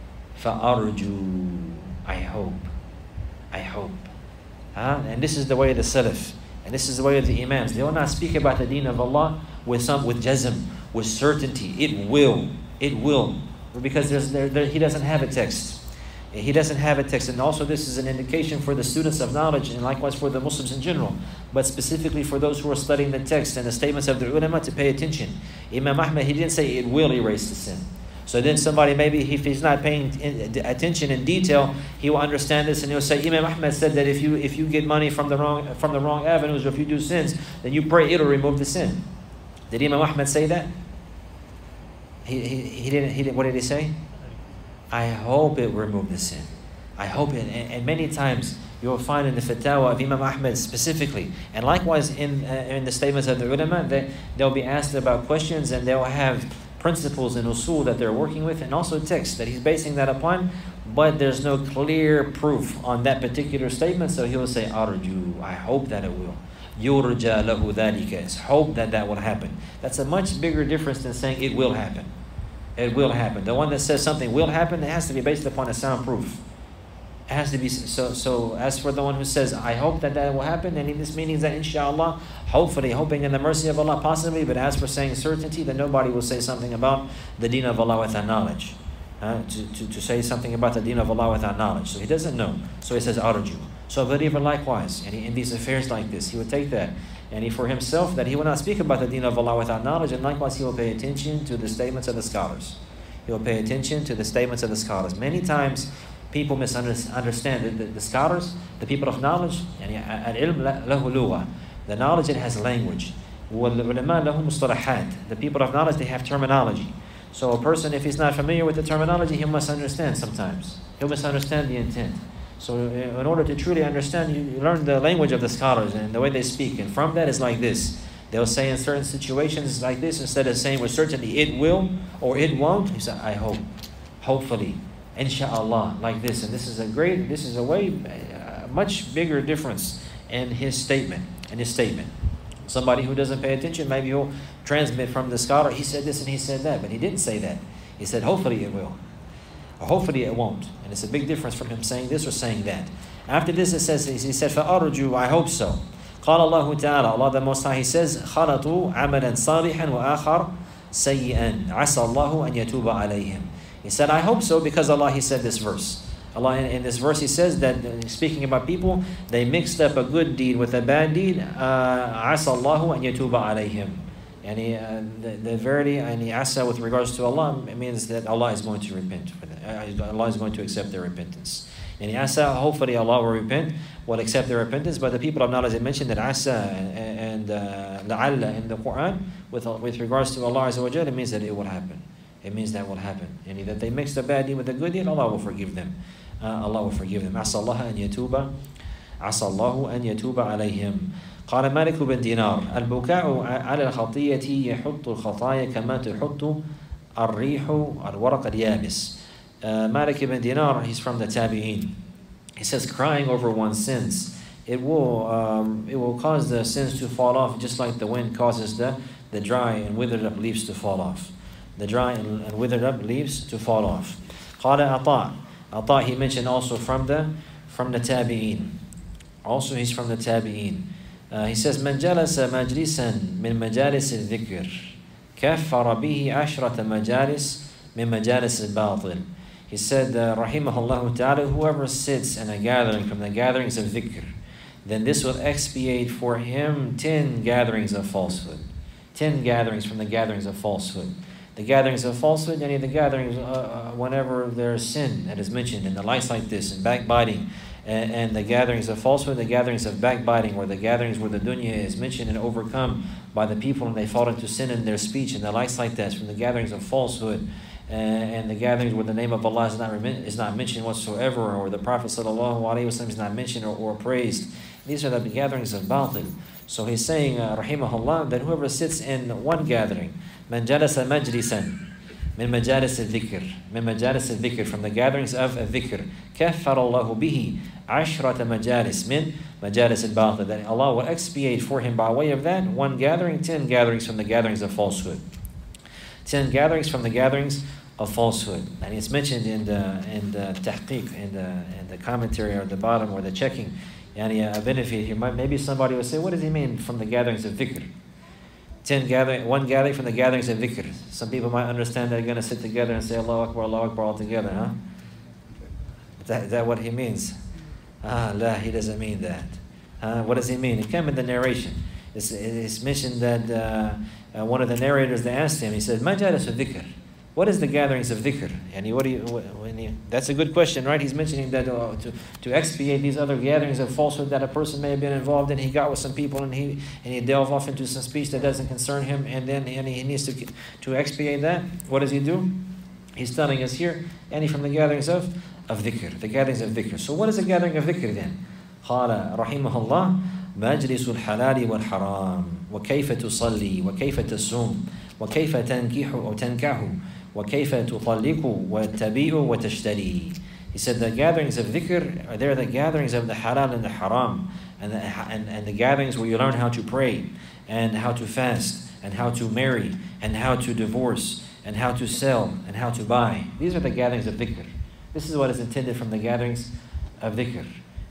فَأَرْجُو. I hope. And this is the way of the Salaf. And this is the way of the Imams. They will not speak about the deen of Allah with jazm, with certainty. It will. Because he doesn't have a text. He doesn't have a text. And also this is an indication for the students of knowledge and likewise for the Muslims in general. But specifically for those who are studying the text and the statements of the ulama to pay attention. Imam Ahmed, he didn't say it will erase the sin. So then somebody, maybe if he's not paying attention in detail, he will understand this and he'll say, Imam Ahmed said that if you get money from the wrong avenues, or if you do sins, then you pray it'll remove the sin. Did Imam Ahmed say that? He didn't. What did he say? I hope it will remove the sin. I hope it. And many times you will find in the fatwa of Imam Ahmed specifically, and likewise in the statements of the ulama, that they'll be asked about questions and they'll have principles and usul that they're working with, and also text that he's basing that upon, but there's no clear proof on that particular statement, so he'll say, Arju, I hope that it will. Yurja lahu dhalika, hope that will happen. That's a much bigger difference than saying it will happen. It will happen. The one that says something will happen, it has to be based upon a sound proof. It has to be so. As for the one who says, I hope that will happen, and this means that inshallah, hopefully, hoping in the mercy of Allah, possibly. But as for saying certainty, then nobody will say something about the deen of Allah without knowledge. To say something about the deen of Allah without knowledge. So he doesn't know. So he says, Arju. So a believer likewise, and in these affairs like this, he would take that. And for himself, that he will not speak about the deen of Allah without knowledge, and likewise he will pay attention to the statements of the scholars. He will pay attention to the statements of the scholars. Many times, people misunderstand the scholars, the people of knowledge. The knowledge, it has language. The people of knowledge, they have terminology. So a person, if he's not familiar with the terminology, he must understand sometimes. He'll misunderstand the intent. So in order to truly understand, you learn the language of the scholars and the way they speak. And from that is like this. They'll say in certain situations like this, instead of saying with certainty it will or it won't, he said, I hope, hopefully, inshallah, like this. And this is a much bigger difference in his statement. Somebody who doesn't pay attention, maybe he'll transmit from the scholar, he said this and he said that, but he didn't say that. He said, hopefully it will. Or hopefully it won't. And it's a big difference from him saying this or saying that. After this, it says, he said, فَأَرْجُوا, I hope so. قال الله تعالى, Allah the Most High, He says, خَلَطُوا عَمَلًا صَالِحًا وَآخَرْ سَيِّئًا عَسَى اللَّهُ أَن يَتُوبَ عَلَيْهِمْ. He said, I hope so, because Allah, He said this verse. Allah in this verse, He says that, speaking about people, they mixed up a good deed with a bad deed. عَسَى اللَّهُ أَن يَتُوبَ عَلَيْهِمْ. And the verity and the asa with regards to Allah, it means that Allah is going to repent for them. Allah is going to accept their repentance. And asa, hopefully Allah will repent, will accept their repentance. But the people of knowledge, they mentioned that asa and la'alla in the Quran, with regards to Allah Azza wa Jalla, it means that it will happen. It means that will happen. And that they mix the bad deed with the good deed, Allah will forgive them. Allah will forgive them. عسى الله أن يتوب عسى الله أن يتوب عليهم. قال مالك بن دينار البكاء على الخطية يحط الخطايا كما تحط الريح الورق اليابس. Malik ibn Dinar, he's from the Tabi'een. He says crying over one's sins, it will cause the sins to fall off, just like the wind causes the dry and withered up leaves to fall off. The dry and withered up leaves to fall off. قال Ata, he mentioned also from the Tabi'een. Also he's from the Tabi'een. He says من جلس مجلسا من مجالس الذكر كفر به عشرة مجالس من مجالس الباطل. He said, rahimahullah ta'ala, whoever sits in a gathering from the gatherings of dhikr, then this will expiate for him 10 gatherings of falsehood. 10 gatherings from the gatherings of falsehood. The gatherings of falsehood, any of the gatherings whenever there's sin that is mentioned, and the likes like this, and backbiting, and the gatherings of falsehood, the gatherings of backbiting, or the gatherings where the dunya is mentioned and overcome by the people and they fall into sin in their speech, and the likes like that, from the gatherings of falsehood, and the gatherings where the name of Allah is not mentioned whatsoever, or the Prophet ﷺ is not mentioned or praised. These are the gatherings of batil. So he's saying, rahimahullah, that whoever sits in one gathering, man jalasa majlisan, min majalis al-dhikr, min majalis al-dhikr, from the gatherings of al-dhikr, kaffar Allahu bihi ashrata majalis min majalis al-batil, that Allah will expiate for him by way of that one gathering, 10 gatherings from the gatherings of falsehood. 10 gatherings from the gatherings of falsehood. And it's mentioned in the tahqiq, in the commentary or at the bottom, or the checking, a benefit here. Maybe somebody will say, what does he mean from the gatherings of dhikr? 10 gathering, one gathering from the gatherings of dhikr. Some people might understand they're going to sit together and say Allahu Akbar all together, huh? Is that what he means? La, he doesn't mean that. What does he mean? It came in the narration. It's mentioned that one of the narrators, they asked him, he said, Ma jalas al-dhikr? What is the gatherings of dhikr? And that's a good question, right? He's mentioning that to expiate these other gatherings of falsehood that a person may have been involved in. He got with some people and he delved off into some speech that doesn't concern him, and then he needs to expiate that. What does he do? He's telling us here, from the gatherings of dhikr, the gatherings of dhikr. So what is the gathering of dhikr then? قال رحمه الله مجلس الحلال والحرام وكيف تصلي وكيف تصوم وكيف تنكح أو تنكح وكيف تطلق وتبيع وتشتري. He said the gatherings of dhikr, they're the gatherings of the halal and the haram, and the gatherings where you learn how to pray and how to fast and how to marry and how to divorce and how to sell and how to buy. These are the gatherings of dhikr. This is what is intended from the gatherings of dhikr.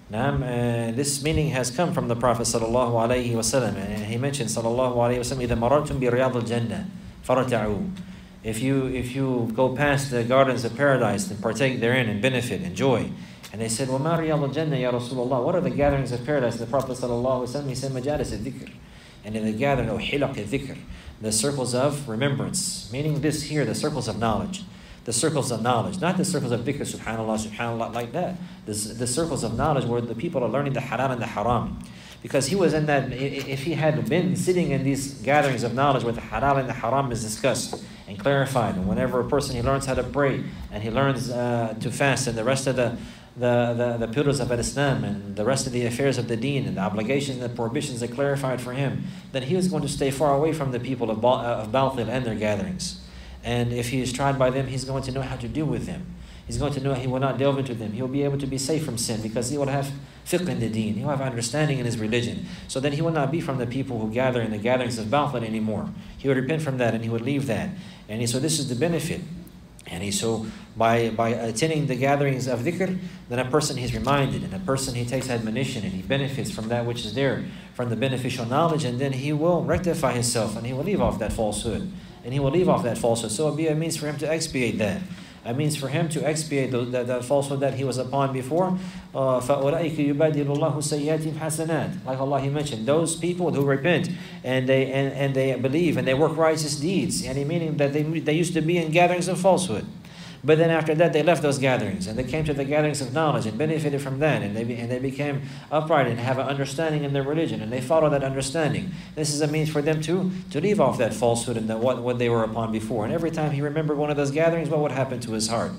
This meaning has come from the Prophet sallallahu alaihi wasallam, and he mentioned sallallahu alaihi wasallam, إذا مررتم برياض الجنة فرتعوا. If you go past the gardens of paradise and partake therein and benefit, enjoy. And they said, وَمَا رِيَاضُ الْجَنَّةِ يَا رَسُولَ اللَّهِ? What are the gatherings of paradise? The Prophet ﷺ, he said, مَجَالِسِ الذِّكْر. And in the gathering of حِلَقِ الذِّكْر, the circles of remembrance. Meaning this here, the circles of knowledge. The circles of knowledge. Not the circles of dhikr, subhanallah, like that. The circles of knowledge where the people are learning the halal and the haram. Because he was in that, if he had been sitting in these gatherings of knowledge where the halal and the haram is discussed and clarified, and whenever a person, he learns how to pray, and he learns to fast, and the rest of the pillars of Islam, and the rest of the affairs of the deen, and the obligations and the prohibitions are clarified for him, then he was going to stay far away from the people of Batil and their gatherings. And if he is tried by them, he's going to know how to deal with them. He's going to know he will not delve into them. He'll be able to be safe from sin because he will have fiqh in the deen. He will have understanding in his religion. So then he will not be from the people who gather in the gatherings of Batil anymore. He would repent from that and he would leave that. And so this is the benefit. And so by attending the gatherings of dhikr, then a person he's reminded, and a person he takes admonition, and he benefits from that which is there, from the beneficial knowledge, and then he will rectify himself and he will leave off that falsehood. And he will leave off that falsehood. So it will be a means for him to expiate that. A means for him to expiate the falsehood that he was upon before. فَأُولَٰئِكَ يُبَدِّلُ اللَّهُ سَيِّئَاتِهِمْ حَسَنَاتٍ. Like Allah, He mentioned, those people who repent and they believe and they work righteous deeds. And meaning that they used to be in gatherings of falsehood. But then after that, they left those gatherings and they came to the gatherings of knowledge and benefited from that. And they became upright and have an understanding in their religion. And they follow that understanding. This is a means for them to leave off that falsehood and what they were upon before. And every time he remembered one of those gatherings, what would happen to his heart?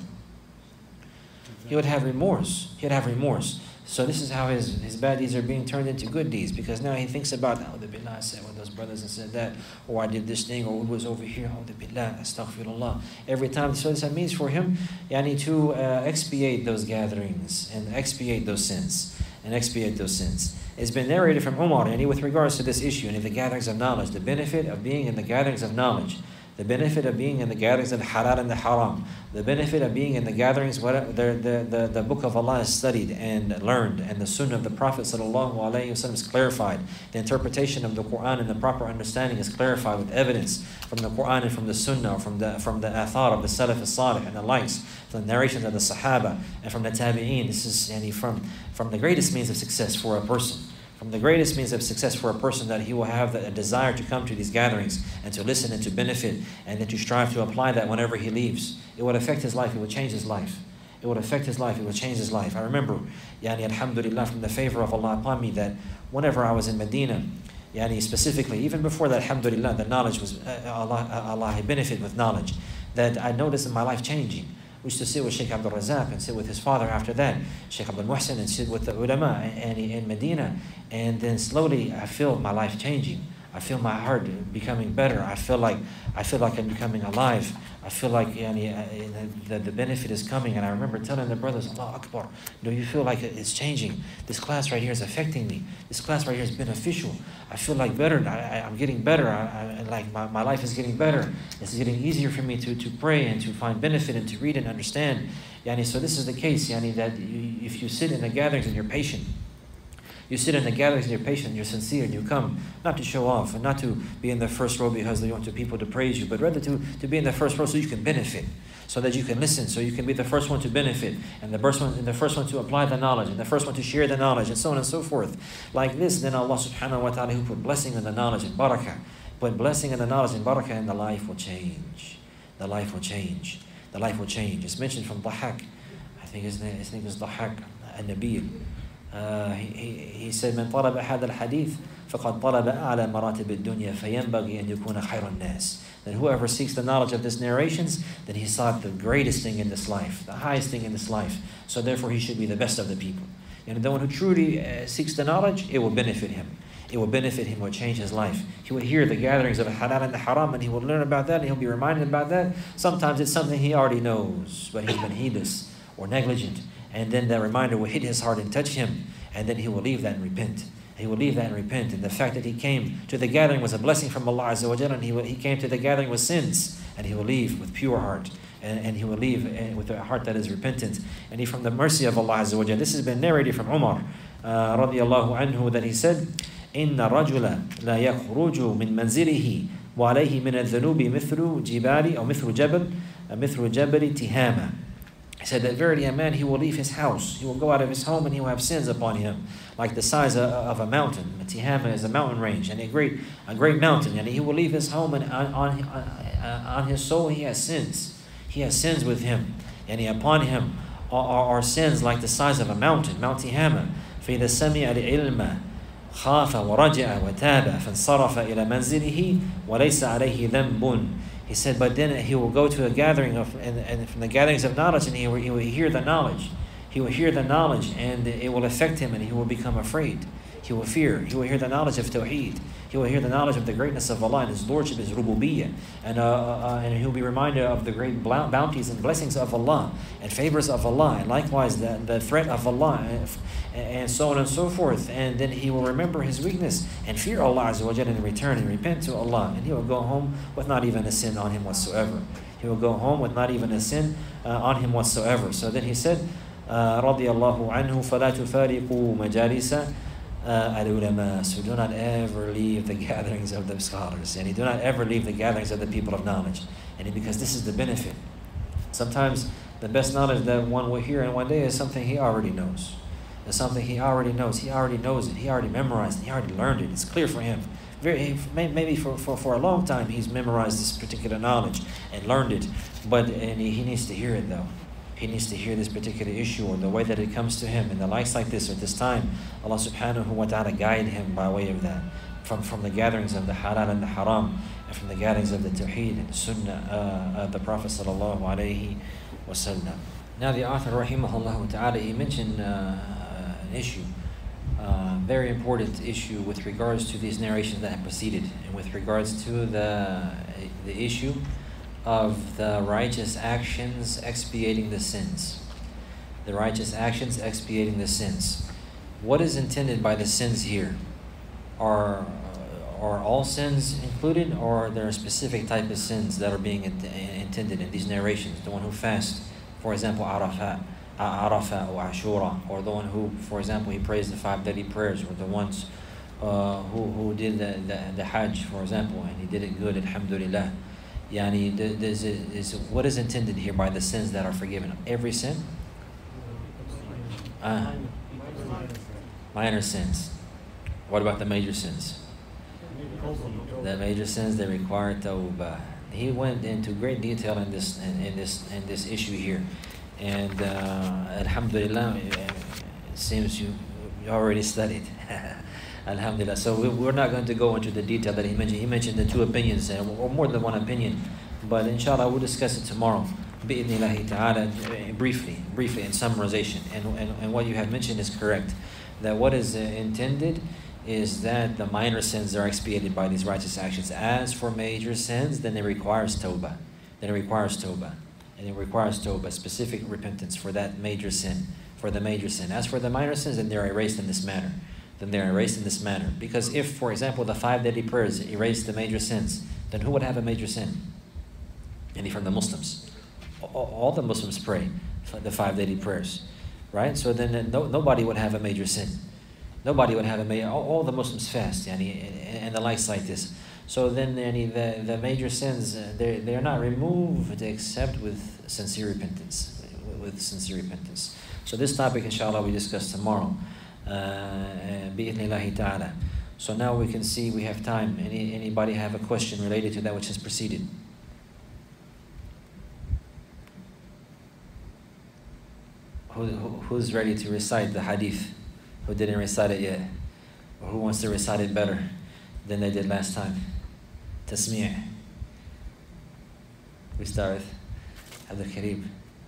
He would have remorse. He'd have remorse. So this is how his bad deeds are being turned into good deeds, because now he thinks about, oh, the billah, I said with those brothers and said that, or I did this thing, or it was over here, oh, the billah, astaghfirullah. Every time, so this means for him, to expiate those gatherings and expiate those sins. It's been narrated from Umar, with regards to this issue, and in the gatherings of knowledge, the benefit of being in the gatherings of knowledge, the benefit of being in the gatherings of halal and the haram, the benefit of being in the gatherings where the book of Allah is studied and learned, and the sunnah of the Prophet ﷺ is clarified. The interpretation of the Quran and the proper understanding is clarified with evidence from the Quran and from the sunnah, from the athar of the Salaf al-Salih and the likes, from the narrations of the Sahaba and from the Tabi'een. This is from the greatest means of success for a person. From the greatest means of success for a person, that he will have a desire to come to these gatherings and to listen and to benefit, and then to strive to apply that whenever he leaves. It would affect his life. It would change his life. It would affect his life. It would change his life. I remember, alhamdulillah, from the favor of Allah upon me, that whenever I was in Medina, specifically, even before that, alhamdulillah, the knowledge was, Allah had benefited with knowledge, that I noticed in my life changing. We used to sit with Sheikh Abdul Razak and sit with his father after that, Sheikh Abdul Muhsin, and sit with the ulama in Medina. And then slowly I feel my life changing. I feel my heart becoming better. I feel like I'm becoming alive. I feel like the benefit is coming. And I remember telling the brothers, Allah Akbar, do you feel like it's changing? This class right here is affecting me. This class right here is beneficial. I feel like better. I'm getting better. My life is getting better. It's getting easier for me to pray and to find benefit and to read and understand. So this is the case, that if you sit in the gatherings and you're patient, you sit in the gatherings and you're patient, you're sincere, and you come not to show off and not to be in the first row because you want people to praise you, but rather to be in the first row so you can benefit, so that you can listen, so you can be the first one to benefit, and the first one to apply the knowledge, and the first one to share the knowledge, and so on and so forth. Like this, then Allah subhanahu wa ta'ala, who put blessing in the knowledge and barakah, put blessing in the knowledge and barakah, and the life will change. The life will change. The life will change. It's mentioned from Dhahak. I think his name is Dhahak al-Nabil. He said, من طلب هذا الحديث فقد طلب أعلى مراتب الدنيا فينبغي أن يكون خير الناس. That whoever seeks the knowledge of these narrations, then he sought the greatest thing in this life, the highest thing in this life. So therefore he should be the best of the people. And the one who truly seeks the knowledge, it will benefit him. It will benefit him, it will change his life. He will hear the gatherings of halal and the haram, and he will learn about that, and he'll be reminded about that. Sometimes it's something he already knows, but he's been heedless or negligent. And then that reminder will hit his heart and touch him, and then he will leave that and repent. He will leave that and repent. And the fact that he came to the gathering was a blessing from Allah Azza wa Jalla, and he came to the gathering with sins, and he will leave with pure heart, and he will leave with a heart that is repentant. And he, from the mercy of Allah Azza wa Jalla, this has been narrated from Umar radiallahu anhu, that he said, إن الرجل لا يخرج من منزله وعليه من الذنوب مثل جبال أو مثل جبل تهامة. He said that verily a man, he will leave his house, he will go out of his home, and he will have sins upon him, like the size of a mountain. Tihama is a mountain range, and a great mountain. And he will leave his home, and on his soul he has sins. He has sins with him, and upon him are sins like the size of a mountain, Mount Tihama. فإذا سمع العلم خاف ورجع وتاب فانصرف إلى منزله وليس عليه ذنب. He said, but then he will go to a gathering and from the gatherings of knowledge, and he will hear the knowledge. He will hear the knowledge, and it will affect him, and he will become afraid. He will fear. He will hear the knowledge of Tawheed. He will hear the knowledge of the greatness of Allah and His Lordship, His Rububiyyah. And he will be reminded of the great bounties and blessings of Allah and favors of Allah, and likewise the threat of Allah, and so on and so forth. And then he will remember his weakness and fear Allah Azza wa Jalla, and return and repent to Allah. And he will go home with not even a sin on him whatsoever. He will go home with not even a sin on him whatsoever. So then he said, رضي الله عنه فلا تفارقوا مجالس العلماء. So do not ever leave the gatherings of the scholars, and do not ever leave the gatherings of the people of knowledge. And because this is the benefit. Sometimes the best knowledge that one will hear in one day is something he already knows. It's something he already knows. He already knows it. He already memorized it. He already learned it. It's clear for him. Maybe for a long time he's memorized this particular knowledge and learned it. But and he needs to hear it though. He needs to hear this particular issue or the way that it comes to him and the likes like this at this time. Allah subhanahu wa ta'ala guide him by way of that. From the gatherings of the halal and the haram, and from the gatherings of the tawheed and the sunnah of the Prophet sallallahu alayhi wasallam. Now the author rahimahullah ta'ala, he mentioned an issue, very important issue with regards to these narrations that have preceded, and with regards to the issue of the righteous actions expiating the sins. The righteous actions expiating the sins. What is intended by the sins here? Are all sins included, or are there a specific type of sins that are being intended in these narrations? The one who fasts, for example, Arafah or Ashura, or the one who, for example, he prays the 5 daily prayers, or the ones who did the Hajj, for example, and he did it good, alhamdulillah. What is intended here by the sins that are forgiven? Every sin? Minor sins. What about the major sins? The major sins that require tawbah. He went into great detail in this issue here, and alhamdulillah, it seems you already studied. Alhamdulillah. So we're not going to go into the detail that he mentioned. He mentioned the 2 opinions, or more than 1 opinion, but inshallah we'll discuss it tomorrow. Bi'idhnillahi ta'ala, briefly in summarization. And what you have mentioned is correct. That what is intended is that the minor sins are expiated by these righteous actions. As for major sins, then it requires tawbah. And it requires tawbah, specific repentance for that major sin, for the major sin. As for the minor sins, then they're erased in this manner. Because if, for example, the 5 daily prayers erase the major sins, then who would have a major sin? Any from the Muslims. All the Muslims pray for the 5 daily prayers, right? So then nobody would have a major sin. Nobody would have a major. All the Muslims fast, and the likes like this. So then the major sins, they're not removed except with sincere repentance. So this topic, inshallah, we discuss tomorrow. Bi'idhnillahi ta'ala. So now we can see we have time. Anybody have a question related to that which has preceded? Who's ready to recite the hadith? Who didn't recite it yet? Or who wants to recite it better than they did last time? Tasmi'. We start with Abdul Kareem.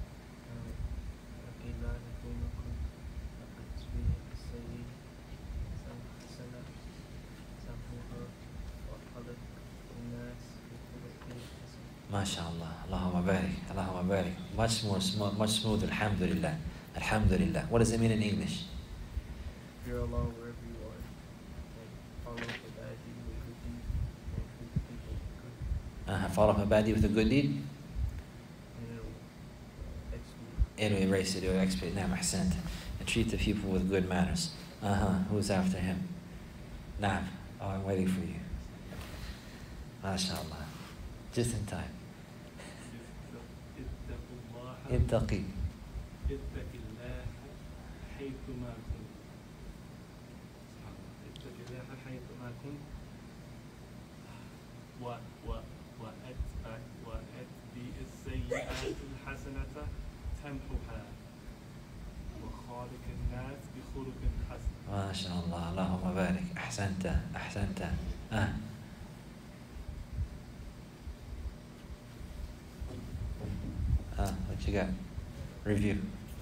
MashaAllah. Allahumma barik. Much smooth. Alhamdulillah. What does it mean in English? Fear Allah wherever you are. Follow the bad deed with good deed. And treat people with good. Follow a bad deed with a good deed? And it'll It'll erase it. It'll expiate. Naam, ahsant. And treat the people with good manners. Who's after him? Naam. Oh, I'm waiting for you. MashaAllah. Just in time. اتقي اتق الله حيثما كنت. اتق الله حيثما كنت وأتبع السيئات الحسنة تمحها وخالق الناس بخلق حسن. ما شاء الله. اللهم بارك. أحسنت. What you got? Review.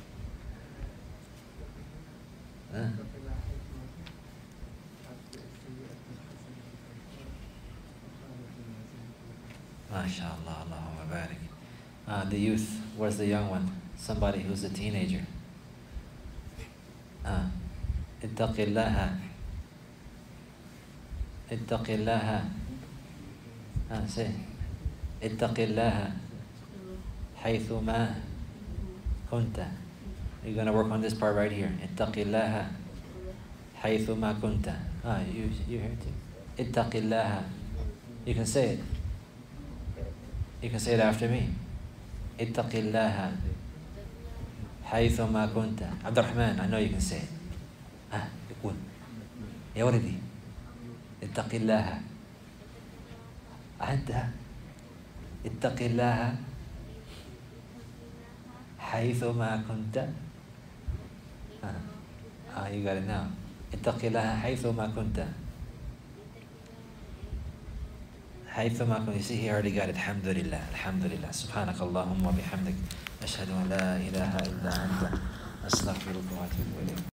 MashaAllah. Allahumma barik. The youth. Where's the young one? Somebody who's a teenager. Ittaqillaha. Say. Ittaqillaha. حيثما كنت. You're going to work on this part right here. اتق الله حيثما كنت. You hear it too. اتق الله. You can say it. You can say it after me. اتق الله حيثما كنت. عبد الرحمن, I know you can say it. يقول يا ولدي اتق الله. أنت اتق الله حيثما كنت. You got it now. اتق الله حيثما كنت. حيثما كنت. You see, he already got it. Alhamdulillah. Alhamdulillah. سبحانك اللهم وبحمدك. أشهد أن لا إله إلا أنت. أستغفرك وأتوب إليك.